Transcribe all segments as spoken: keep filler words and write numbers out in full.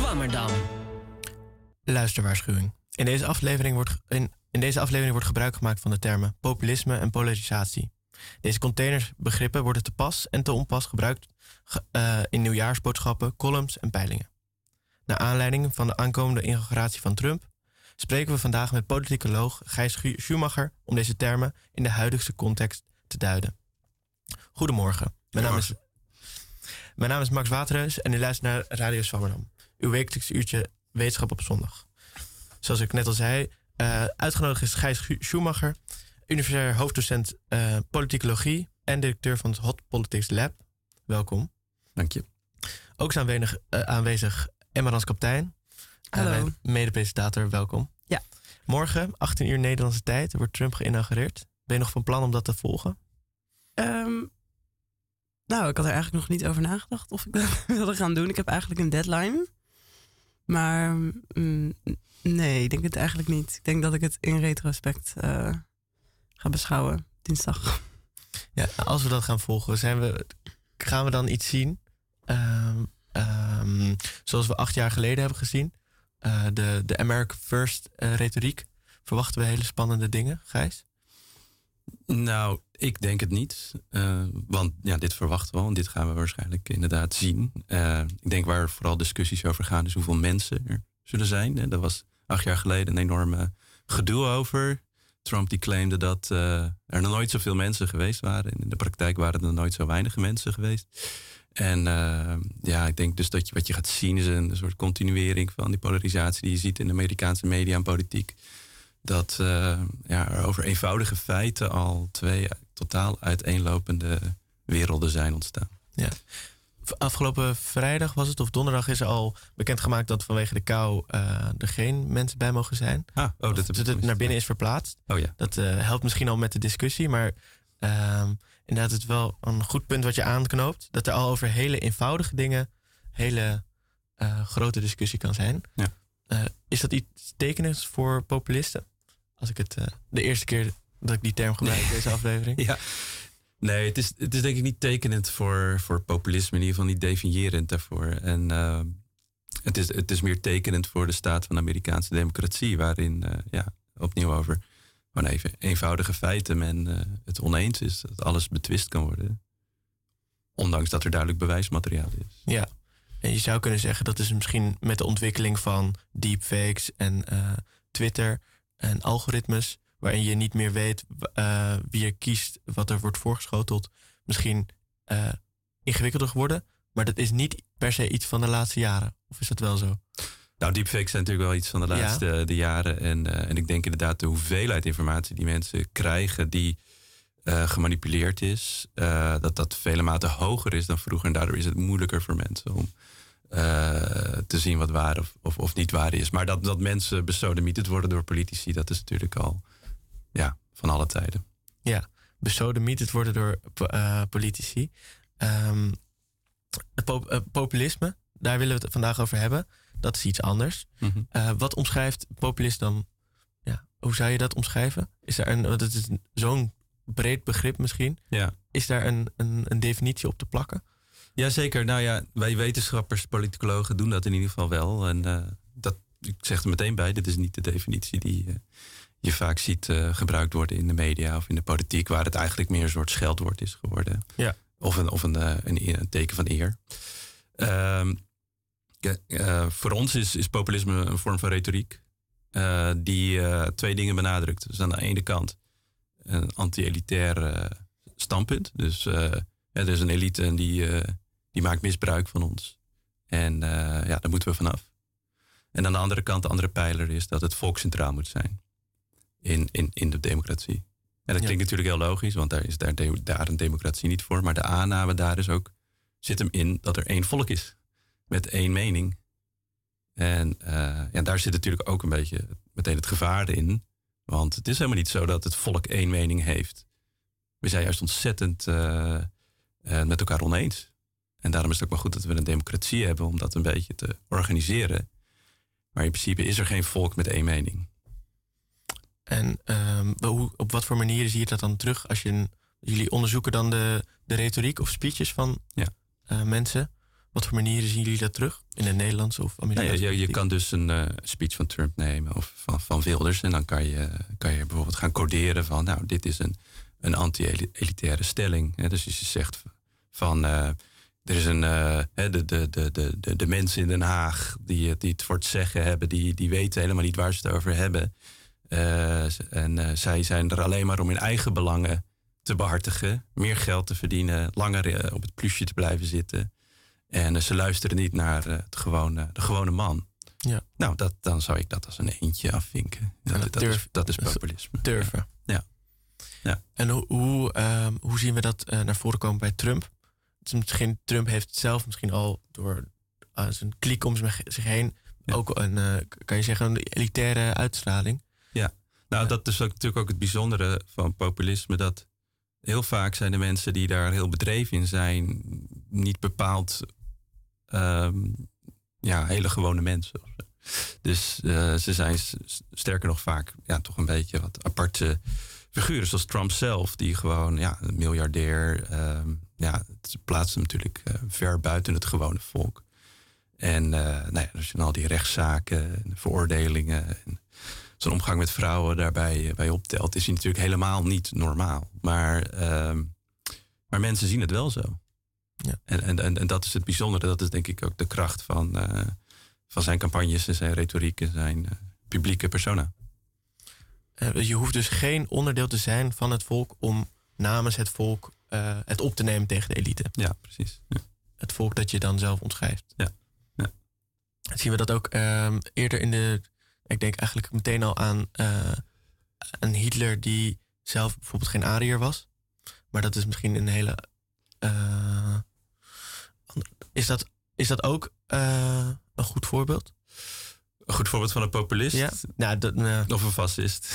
Swammerdam. Luisterwaarschuwing. In deze aflevering wordt, in, in deze aflevering wordt gebruik gemaakt van de termen populisme en polarisatie. Deze containersbegrippen worden te pas en te onpas gebruikt uh, in nieuwjaarsboodschappen, columns en peilingen. Naar aanleiding van de aankomende inauguratie van Trump spreken we vandaag met politicoloog Gijs Schumacher om deze termen in de huidige context te duiden. Goedemorgen. Mijn naam is, mijn naam is Max Waterreus en u luistert naar Radio Swammerdam. Uw wekelijks uurtje wetenschap op zondag. Zoals ik net al zei, uh, uitgenodigd is Gijs Schumacher, universitair hoofddocent uh, politicologie en directeur van het Hot Politics Lab. Welkom. Dank je. Ook is aanwezig, uh, aanwezig Emma Rans-Kaptein. Hallo. Uh, mede-presentator, welkom. Ja. Morgen, achttien uur Nederlandse tijd, wordt Trump geïnaugureerd. Ben je nog van plan om dat te volgen? Um, nou, ik had er eigenlijk nog niet over nagedacht of ik dat wilde gaan doen. Ik heb eigenlijk een deadline. Maar mm, nee, ik denk het eigenlijk niet. Ik denk dat ik het in retrospect uh, ga beschouwen, dinsdag. Ja, als we dat gaan volgen, zijn we, gaan we dan iets zien? Um, um, zoals we acht jaar geleden hebben gezien. Uh, de, de America First uh, retoriek. Verwachten we hele spannende dingen, Gijs? Nou, ik denk het niet. Uh, want ja, dit verwachten we al. En dit gaan we waarschijnlijk inderdaad zien. Uh, ik denk waar vooral discussies over gaan is hoeveel mensen er zullen zijn. Hè. Daar was acht jaar geleden een enorme gedoe over. Trump die claimde dat uh, er nog nooit zoveel mensen geweest waren. En in de praktijk waren er nooit zo weinig mensen geweest. En uh, ja, ik denk dus dat je, wat je gaat zien is een soort continuering van die polarisatie die je ziet in de Amerikaanse media en politiek. Dat uh, ja, er over eenvoudige feiten al twee totaal uiteenlopende werelden zijn ontstaan. Ja. Afgelopen vrijdag was het, of donderdag, is er al bekendgemaakt dat vanwege de kou uh, er geen mensen bij mogen zijn. Ah, oh, dat, dat het naar binnen is verplaatst. Oh, ja. Dat uh, helpt misschien al met de discussie, maar uh, inderdaad het is wel een goed punt wat je aanknoopt. Dat er al over hele eenvoudige dingen hele uh, grote discussie kan zijn. Ja. Uh, is dat iets tekenends voor populisten? Als ik het uh, de eerste keer dat ik die term gebruik in deze aflevering. Ja. Nee, het is, het is denk ik niet tekenend voor, voor populisme, in ieder geval niet definiërend daarvoor. En uh, het, is, het is meer tekenend voor de staat van de Amerikaanse democratie, waarin uh, ja, opnieuw over gewoon even eenvoudige feiten men uh, het oneens is, dat alles betwist kan worden. Ondanks dat er duidelijk bewijsmateriaal is. Ja, en je zou kunnen zeggen dat is misschien met de ontwikkeling van deepfakes en uh, Twitter en algoritmes, waarin je niet meer weet uh, wie er kiest, wat er wordt voorgeschoteld, misschien uh, ingewikkelder geworden. Maar dat is niet per se iets van de laatste jaren. Of is dat wel zo? Nou, deepfakes zijn natuurlijk wel iets van de laatste ja. de jaren. En, uh, en ik denk inderdaad de hoeveelheid informatie die mensen krijgen die uh, gemanipuleerd is, uh, dat dat vele maten hoger is dan vroeger. En daardoor is het moeilijker voor mensen om uh, te zien wat waar of, of, of niet waar is. Maar dat, dat mensen besodemieterd worden door politici, dat is natuurlijk al ja, van alle tijden. Ja, besodemieterd worden door uh, politici. Um, het pop- uh, populisme, daar willen we het vandaag over hebben. Dat is iets anders. Mm-hmm. Uh, wat omschrijft populist dan? Ja, hoe zou je dat omschrijven? Is er een, dat is zo'n breed begrip misschien. Ja. Is daar een, een, een definitie op te plakken? Jazeker. Nou ja, wij wetenschappers, politicologen doen dat in ieder geval wel. En uh, dat, ik zeg er meteen bij, dit is niet de definitie die uh, je vaak ziet uh, gebruikt worden in de media of in de politiek, waar het eigenlijk meer een soort scheldwoord is geworden. Ja. Of een, of een, uh, een, een teken van eer. Uh, uh, voor ons is, is populisme een vorm van retoriek uh, die uh, twee dingen benadrukt. Dus aan de ene kant een anti-elitair uh, standpunt. Dus uh, ja, er is een elite en die, uh, die maakt misbruik van ons. En uh, ja, daar moeten we vanaf. En aan de andere kant, de andere pijler is dat het volk centraal moet zijn in, in, in de democratie. En dat klinkt ja. natuurlijk heel logisch, want daar is daar, de, daar een democratie niet voor. Maar de aanname daar is ook, zit hem in dat er één volk is met één mening. En uh, ja, daar zit natuurlijk ook een beetje meteen het gevaar in. Want het is helemaal niet zo dat het volk één mening heeft. We zijn juist ontzettend uh, uh, met elkaar oneens. En daarom is het ook wel goed dat we een democratie hebben om dat een beetje te organiseren. Maar in principe is er geen volk met één mening. En um, hoe, op wat voor manieren zie je dat dan terug? Als je, jullie onderzoeken dan de, de retoriek of speeches van ja. uh, mensen. wat voor manieren zien jullie dat terug? In het Nederlands of Amerikaans? Nee, je, je kan dus een uh, speech van Trump nemen of van, van Wilders. En dan kan je, kan je bijvoorbeeld gaan coderen van, nou, dit is een, een anti-elitaire stelling. Hè? Dus als je zegt van, uh, er is een, uh, de, de, de, de, de mensen in Den Haag die, die het voor het zeggen hebben, die, die weten helemaal niet waar ze het over hebben. Uh, en uh, zij zijn er alleen maar om hun eigen belangen te behartigen, meer geld te verdienen, langer uh, op het plusje te blijven zitten. En uh, ze luisteren niet naar uh, het gewone, de gewone man. Ja. Nou, dat, dan zou ik dat als een eentje afvinken. Dat, dat, durf, is, dat is populisme. Durven. Ja. Ja. En hoe, hoe, um, hoe zien we dat uh, naar voren komen bij Trump? Dus misschien, Trump heeft het zelf misschien al door uh, zijn kliek om zich heen, ja. ook een, uh, kan je zeggen, een elitaire uitstraling. Ja, nou, dat is ook, natuurlijk ook het bijzondere van populisme, dat heel vaak zijn de mensen die daar heel bedreven in zijn niet bepaald um, ja, hele gewone mensen. Dus uh, ze zijn sterker nog vaak ja, toch een beetje wat aparte figuren, zoals Trump zelf, die gewoon ja, een miljardair, um, ja, het plaatst hem natuurlijk uh, ver buiten het gewone volk. En uh, nou ja, als je dan al die rechtszaken en veroordelingen en zijn omgang met vrouwen daarbij bij optelt, is hij natuurlijk helemaal niet normaal. Maar, um, maar mensen zien het wel zo. Ja. En, en, en, en dat is het bijzondere. Dat is denk ik ook de kracht van, uh, van zijn campagnes en zijn retoriek en zijn uh, publieke persona. Uh, je hoeft dus geen onderdeel te zijn van het volk om namens het volk uh, het op te nemen tegen de elite. Ja, precies. Ja. Het volk dat je dan zelf omschrijft. Ja. Ja. Zien we dat ook uh, eerder in de... Ik denk eigenlijk meteen al aan uh, een Hitler die zelf bijvoorbeeld geen Ariër was. Maar dat is misschien een hele... Uh, is, dat, is dat ook uh, een goed voorbeeld? Een goed voorbeeld van een populist? Ja. Nou, dat, uh. Of een fascist?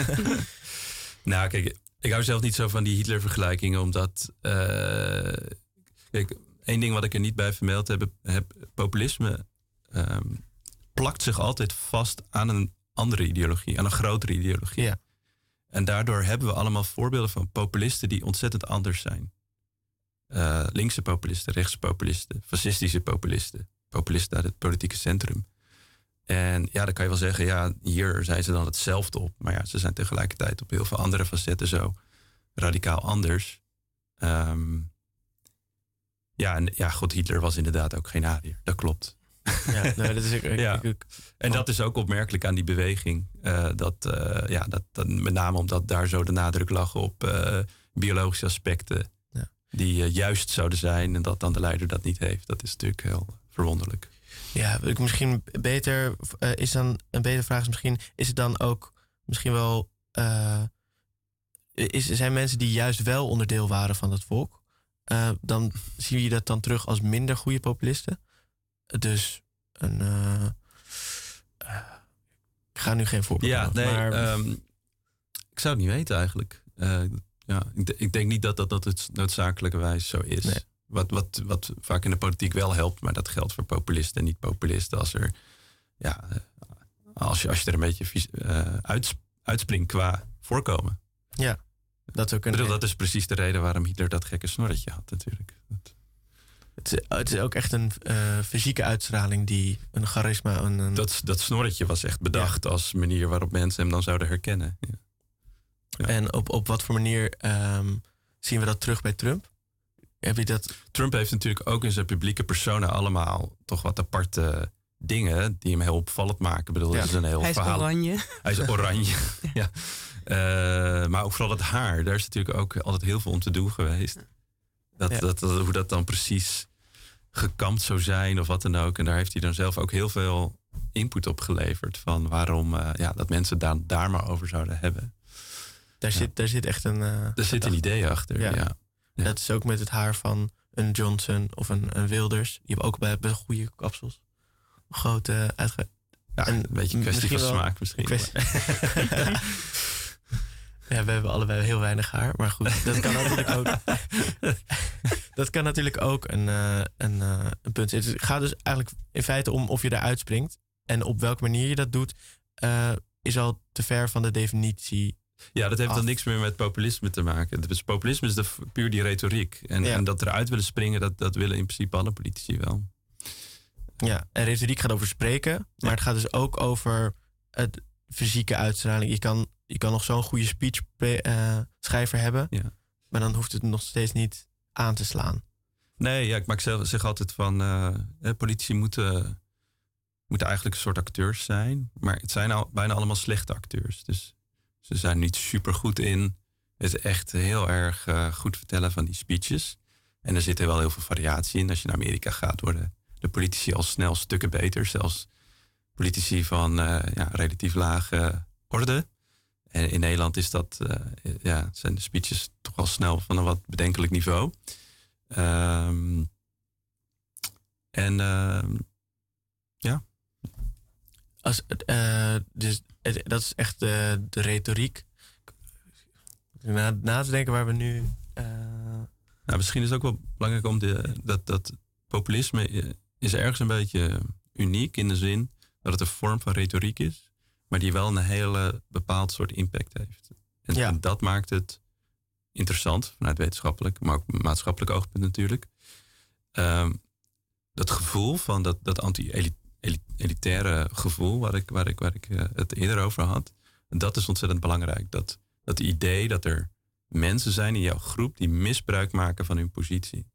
Nou, kijk, ik hou zelf niet zo van die Hitler-vergelijkingen, omdat... Uh, kijk, één ding wat ik er niet bij vermeld heb, heb populisme... Um, plakt zich altijd vast aan een andere ideologie, aan een grotere ideologie. Ja. En daardoor hebben we allemaal voorbeelden van populisten die ontzettend anders zijn. Uh, linkse populisten, rechtse populisten, fascistische populisten, populisten uit het politieke centrum. En ja, dan kan je wel zeggen, ja, hier zijn ze dan hetzelfde op. Maar ja, ze zijn tegelijkertijd op heel veel andere facetten zo radicaal anders. Um, ja, en ja, god, Hitler was inderdaad ook geen Ariër. Dat klopt. Ja, nee, dat is ik, ik, ja. ik, ik, en dat is ook opmerkelijk aan die beweging. Uh, dat, uh, ja, dat, dat, met name omdat daar zo de nadruk lag op uh, biologische aspecten. Ja. Die uh, juist zouden zijn en dat dan de leider dat niet heeft. Dat is natuurlijk heel verwonderlijk. Ja, ik misschien beter uh, is dan een betere vraag is misschien, is het dan ook misschien wel uh, is, zijn mensen die juist wel onderdeel waren van het volk, uh, dan zie je dat dan terug als minder goede populisten? Dus een. Uh, uh, ik ga nu geen voorbeeld Ja, noemen, nee. Maar... Um, ik zou het niet weten eigenlijk. Uh, ja, ik, ik denk niet dat dat, dat het noodzakelijkerwijs zo is. Nee. Wat, wat, wat vaak in de politiek wel helpt, maar dat geldt voor populisten en niet populisten. Als er, ja, als je, als je er een beetje uh, uits, uitspringt qua voorkomen. Ja, dat ook een. Ik bedoel, dat is precies de reden waarom Hitler dat gekke snorretje had, natuurlijk. Dat... Het is, het is ook echt een uh, fysieke uitstraling die een charisma. Een, een... Dat, dat snorretje was echt bedacht ja. als manier waarop mensen hem dan zouden herkennen. Ja. Ja. En op, op wat voor manier um, zien we dat terug bij Trump? Heb je dat... Trump heeft natuurlijk ook in zijn publieke persona allemaal toch wat aparte dingen die hem heel opvallend maken. Ik bedoel, ja. dat is een heel Hij is verhaal. oranje. Hij is oranje. ja. ja. Uh, maar ook vooral het haar. Daar is natuurlijk ook altijd heel veel om te doen geweest. Dat, ja. dat, dat, hoe dat dan precies gekamd zou zijn of wat dan ook. En daar heeft hij dan zelf ook heel veel input op geleverd. Van waarom uh, ja, dat mensen daar, daar maar over zouden hebben. Daar, ja. zit, daar zit echt een... Uh, er zit een idee achter, ja. ja. Ja. Dat is ook met het haar van een Johnson of een, een Wilders. Die hebben ook bij, bij goede kapsels. Grote uitge... Ja, en een beetje een kwestie van smaak misschien. Kwestie... ja, we hebben allebei heel weinig haar. Maar goed, dat kan natuurlijk ook... dat kan natuurlijk ook een, uh, een, uh, een punt zijn. Het gaat dus eigenlijk in feite om of je eruit springt. En op welke manier je dat doet... Uh, is al te ver van de definitie Ja, dat heeft af. dan niks meer met populisme te maken. Dus populisme is de, puur die retoriek. En, Ja. en dat eruit willen springen, dat, dat willen in principe alle politici wel. Ja, en retoriek gaat over spreken, maar Ja. het gaat dus ook over het fysieke uitstraling. Je kan, je kan nog zo'n goede speech uh, schrijver hebben, Ja. maar dan hoeft het nog steeds niet aan te slaan. Nee, ja, ik maak zelf, zeg altijd van... Uh, politici moeten, moeten eigenlijk een soort acteurs zijn. Maar het zijn al, bijna allemaal slechte acteurs. Dus ze zijn niet super goed in het echt heel erg uh, goed vertellen van die speeches. En er zit er wel heel veel variatie in. Als je naar Amerika gaat, worden de politici al snel stukken beter. Zelfs politici van uh, ja, relatief lage orde. En in Nederland is dat, uh, ja, zijn de speeches toch al snel van een wat bedenkelijk niveau. Um, en uh, ja. Als, uh, dus, het, dat is echt de, de retoriek. Na, na te denken waar we nu... Uh... Nou, misschien is het ook wel belangrijk om de, dat, dat populisme is ergens een beetje uniek in de zin dat het een vorm van retoriek is, maar die wel een hele bepaald soort impact heeft. En, ja. en dat maakt het interessant vanuit wetenschappelijk, maar ook maatschappelijk oogpunt natuurlijk. Um, dat gevoel van dat, dat anti-elitaire gevoel waar ik, waar ik, waar ik uh, het eerder over had, dat is ontzettend belangrijk. Dat, dat idee dat er mensen zijn in jouw groep die misbruik maken van hun positie.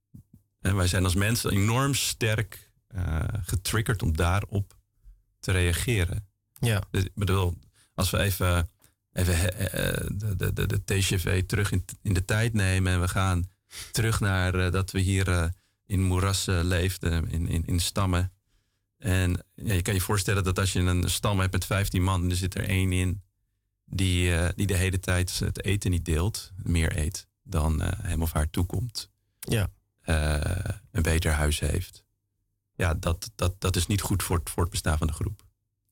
En wij zijn als mensen enorm sterk uh, getriggerd om daarop te reageren. Ja. Dus, ik bedoel, als we even, even uh, de, de, de, de T G V terug in, in de tijd nemen en we gaan terug naar uh, dat we hier uh, in moerassen leefden, in, in, in stammen. En ja, je kan je voorstellen dat als je een stam hebt met vijftien man, er zit er één in die, uh, die de hele tijd het eten niet deelt, meer eet dan uh, hem of haar toekomt. Ja. Uh, een beter huis heeft. Ja, dat, dat, dat is niet goed voor het voortbestaan van de groep.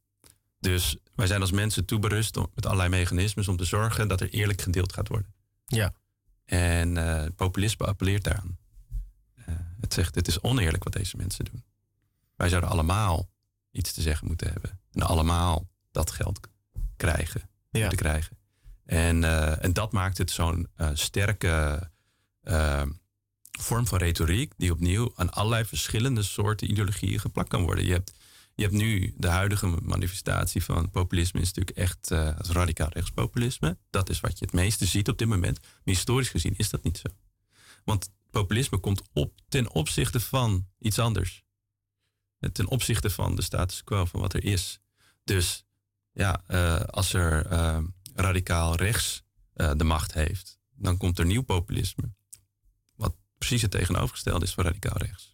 Dus wij zijn als mensen toeberust met allerlei mechanismes om te zorgen dat er eerlijk gedeeld gaat worden. Ja. En uh, populisme appelleert daaraan. Uh, het zegt, het is oneerlijk wat deze mensen doen. Wij zouden allemaal iets te zeggen moeten hebben. En allemaal dat geld krijgen. Ja. Moeten krijgen. En, uh, en dat maakt het zo'n uh, sterke uh, vorm van retoriek die opnieuw aan allerlei verschillende soorten ideologieën geplakt kan worden. Je hebt, je hebt nu de huidige manifestatie van populisme is natuurlijk echt uh, het radicaal rechtspopulisme. Dat is wat je het meeste ziet op dit moment. Maar historisch gezien is dat niet zo. Want populisme komt op ten opzichte van iets anders. Ten opzichte van de status quo, van wat er is. Dus ja, uh, als er uh, radicaal rechts uh, de macht heeft, dan komt er nieuw populisme. Wat precies het tegenovergestelde is van radicaal rechts.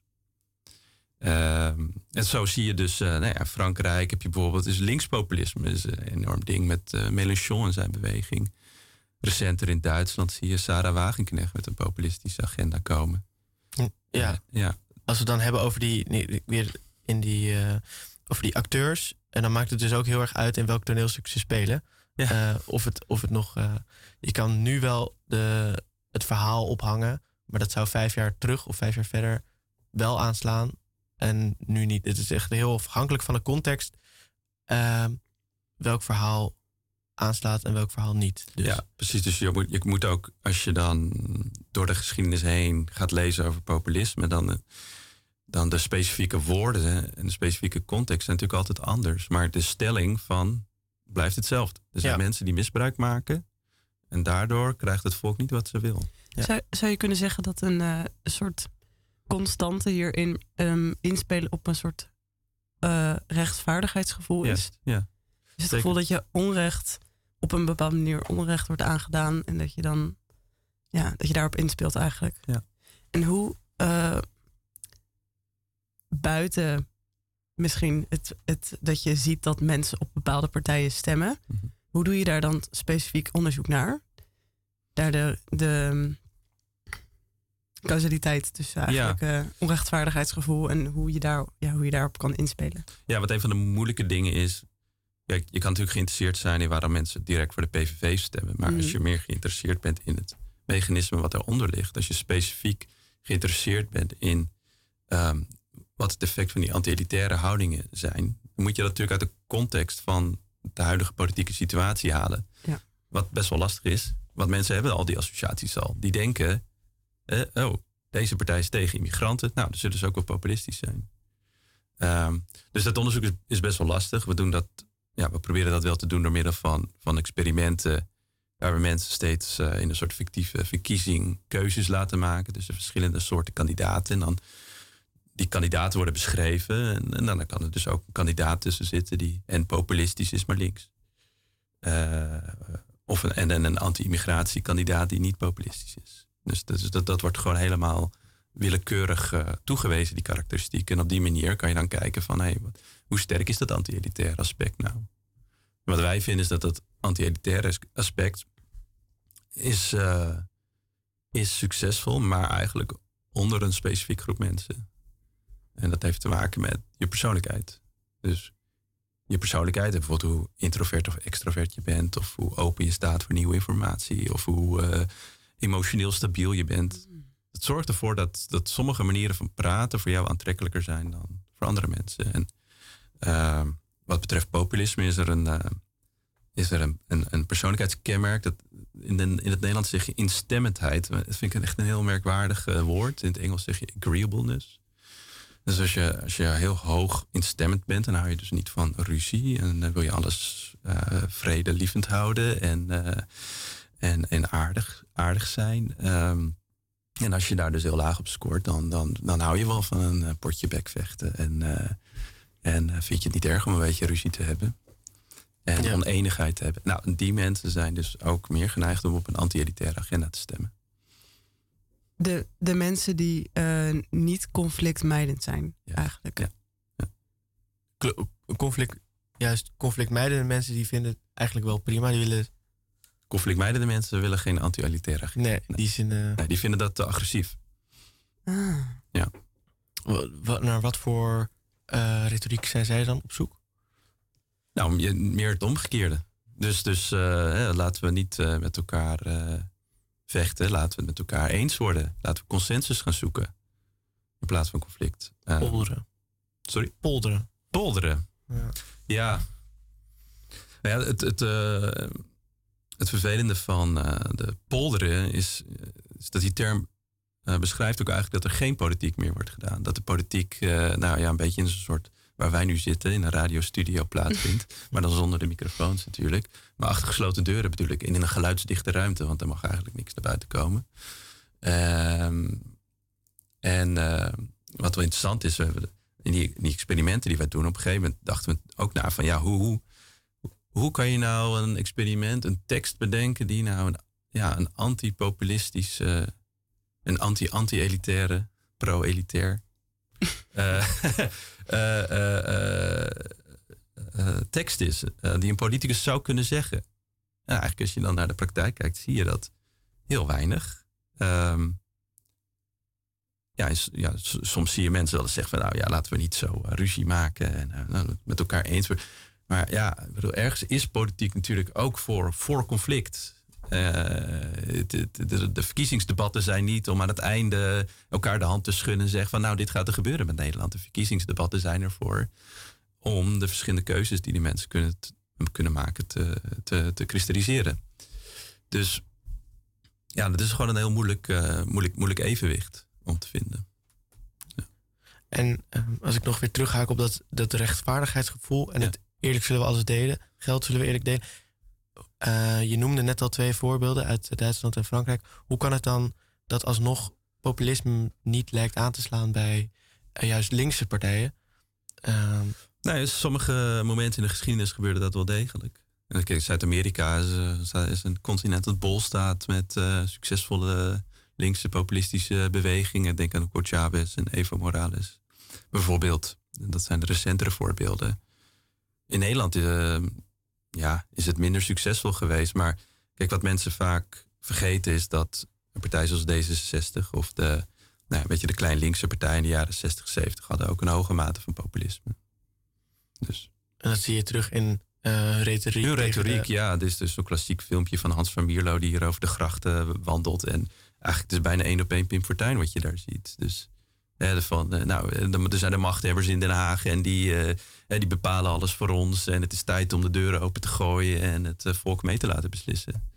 Uh, en zo zie je dus, uh, nou ja, Frankrijk heb je bijvoorbeeld, is linkspopulisme is een enorm ding met uh, Mélenchon en zijn beweging. Recenter in Duitsland zie je Sarah Wagenknecht met een populistische agenda komen. Ja, uh, ja. Als we het dan hebben over die, nee, weer in die, uh, over die acteurs, en dan maakt het dus ook heel erg uit in welk toneelstuk ze spelen. Ja. Uh, of, het, of het nog, uh, je kan nu wel de, het verhaal ophangen, maar dat zou vijf jaar terug of vijf jaar verder wel aanslaan. En nu niet. Het is echt heel afhankelijk van de context. Uh, welk verhaal aanslaat en welk verhaal niet. Dus. Ja, precies. Dus je moet, je moet ook, als je dan door de geschiedenis heen gaat lezen over populisme, dan, dan de specifieke woorden en de specifieke context zijn natuurlijk altijd anders. Maar de stelling van blijft hetzelfde. Er zijn ja. mensen die misbruik maken en daardoor krijgt het volk niet wat ze wil. Ja. Zou, zou je kunnen zeggen dat een, uh, een soort constante hierin um, inspelen op een soort uh, rechtvaardigheidsgevoel is? Yes, ja. Is het gevoel dat je onrecht op een bepaalde manier onrecht wordt aangedaan en dat je dan ja, dat je daarop inspeelt eigenlijk. Ja. En hoe uh, buiten misschien het, het dat je ziet dat mensen op bepaalde partijen stemmen, mm-hmm. hoe doe je daar dan specifiek onderzoek naar? Daar de, de causaliteit tussen eigenlijk ja. uh, onrechtvaardigheidsgevoel en hoe je, daar, ja, hoe je daarop kan inspelen. Ja, wat een van de moeilijke dingen is, ja, je kan natuurlijk geïnteresseerd zijn in waarom mensen direct voor de P V V stemmen. Maar mm. als je meer geïnteresseerd bent in het mechanisme wat eronder ligt, als je specifiek geïnteresseerd bent in um, wat het effect van die anti-elitaire houdingen zijn, dan moet je dat natuurlijk uit de context van de huidige politieke situatie halen. Ja. wat best wel lastig is. Want mensen hebben al die associaties al. Die denken, eh, oh, deze partij is tegen immigranten. Nou, dan zullen ze ook wel populistisch zijn. Um, dus dat onderzoek is, is best wel lastig. We doen dat, ja, we proberen dat wel te doen door middel van, van experimenten. Waar we mensen steeds uh, in een soort fictieve verkiezing keuzes laten maken. Dus er verschillende soorten kandidaten. En dan die kandidaten worden beschreven. En, en dan kan er dus ook een kandidaat tussen zitten die en populistisch is, maar links. Uh, of een, en, en een anti-immigratiekandidaat die niet populistisch is. Dus dat, dat, dat wordt gewoon helemaal willekeurig uh, toegewezen, die karakteristiek. En op die manier kan je dan kijken van, hey, wat, hoe sterk is dat anti-elitaire aspect nou? Wat wij vinden is dat dat anti-elitaire aspect is, uh, is succesvol, maar eigenlijk onder een specifiek groep mensen. En dat heeft te maken met je persoonlijkheid. Dus je persoonlijkheid, en bijvoorbeeld hoe introvert of extrovert je bent, of hoe open je staat voor nieuwe informatie, of hoe uh, emotioneel stabiel je bent. Het zorgt ervoor dat, dat sommige manieren van praten voor jou aantrekkelijker zijn dan voor andere mensen. En uh, wat betreft populisme is er een, uh, is er een, een, een persoonlijkheidskenmerk. Dat in, de, in het Nederlands zeg je instemmendheid. Dat vind ik echt een heel merkwaardig uh, woord. In het Engels zeg je agreeableness. Dus als je, als je heel hoog instemmend bent, dan hou je dus niet van ruzie. En dan wil je alles uh, vredelievend houden en, uh, en, en aardig, aardig zijn. Um, en als je daar dus heel laag op scoort, dan, dan, dan hou je wel van een uh, potje bekvechten. En, uh, en uh, vind je het niet erg om een beetje ruzie te hebben. En ja. oneenigheid te hebben. Nou, die mensen zijn dus ook meer geneigd om op een anti-elitaire agenda te stemmen. De, de mensen die uh, niet conflictmijdend zijn, ja. eigenlijk. Ja. Ja. Conflict, juist conflictmijdende mensen die vinden het eigenlijk wel prima. Die willen... Conflictmijdende mensen willen geen anti-elitaire agenda. Nee, die, zin, uh... nee, die vinden dat te agressief. Ah. Ja. Wat, naar wat voor uh, retoriek zijn zij dan op zoek? Nou, meer het omgekeerde. Dus, dus uh, hè, laten we niet uh, met elkaar uh, vechten. Laten we het met elkaar eens worden. Laten we consensus gaan zoeken. In plaats van conflict. Uh, Polderen. Sorry? Polderen. Polderen. Ja. Ja. Nou ja, het, het, uh, het vervelende van uh, de polderen is, is dat die term uh, beschrijft ook eigenlijk dat er geen politiek meer wordt gedaan. Dat de politiek uh, nou ja, een beetje in zo'n soort, waar wij nu zitten, in een radiostudio plaatsvindt. Maar dan zonder de microfoons natuurlijk. Maar achter gesloten deuren bedoel ik. En in een geluidsdichte ruimte, want er mag eigenlijk niks naar buiten komen. Um, en uh, wat wel interessant is, we hebben in die, in die experimenten die wij doen, op een gegeven moment dachten we ook na van ja, hoe, hoe, hoe kan je nou een experiment, een tekst bedenken die nou een, ja, een anti-populistische, een anti-anti-elitaire, pro-elitair uh, uh, uh, uh, uh, tekst is, uh, die een politicus zou kunnen zeggen. Nou, eigenlijk als je dan naar de praktijk kijkt, zie je dat heel weinig. Um, ja, is, ja, soms zie je mensen wel eens zeggen van nou ja, laten we niet zo uh, ruzie maken en uh, nou, met elkaar eens worden. Maar ja, ik bedoel, ergens is politiek natuurlijk ook voor, voor conflict. Uh, de, de, de verkiezingsdebatten zijn niet om aan het einde elkaar de hand te schudden en zeggen van nou, dit gaat er gebeuren met Nederland. De verkiezingsdebatten zijn ervoor om de verschillende keuzes die die mensen kunnen, kunnen maken te, te, te kristalliseren. Dus ja, dat is gewoon een heel moeilijk, uh, moeilijk, moeilijk evenwicht om te vinden. Ja. En uh, als ik nog weer terughaak op dat, dat rechtvaardigheidsgevoel en ja. het eerlijk zullen we alles delen, geld zullen we eerlijk delen. Uh, je noemde net al twee voorbeelden uit Duitsland en Frankrijk. Hoe kan het dan dat alsnog populisme niet lijkt aan te slaan bij uh, juist linkse partijen? Uh, nou, in sommige momenten in de geschiedenis gebeurde dat wel degelijk. Kijk, Zuid-Amerika is, is een continent dat bol staat met uh, succesvolle linkse populistische bewegingen. Denk aan Hugo Chavez en Evo Morales. Bijvoorbeeld, dat zijn de recentere voorbeelden. In Nederland uh, ja, is het minder succesvol geweest. Maar kijk, wat mensen vaak vergeten is dat een partij zoals D zesenzestig of de, nou, weet je, de klein linkse partij in de jaren zestig, zeventig hadden ook een hoge mate van populisme. Dus. En dat zie je terug in uh, retoriek. Heel retoriek, de... ja. Dit is dus zo'n klassiek filmpje van Hans van Mierlo die hier over de grachten wandelt. En eigenlijk het is bijna één op één Pim Fortuyn wat je daar ziet. Dus ja, van, nou, er zijn de machthebbers in Den Haag en die, uh, die bepalen alles voor ons. En het is tijd om de deuren open te gooien en het uh, volk mee te laten beslissen.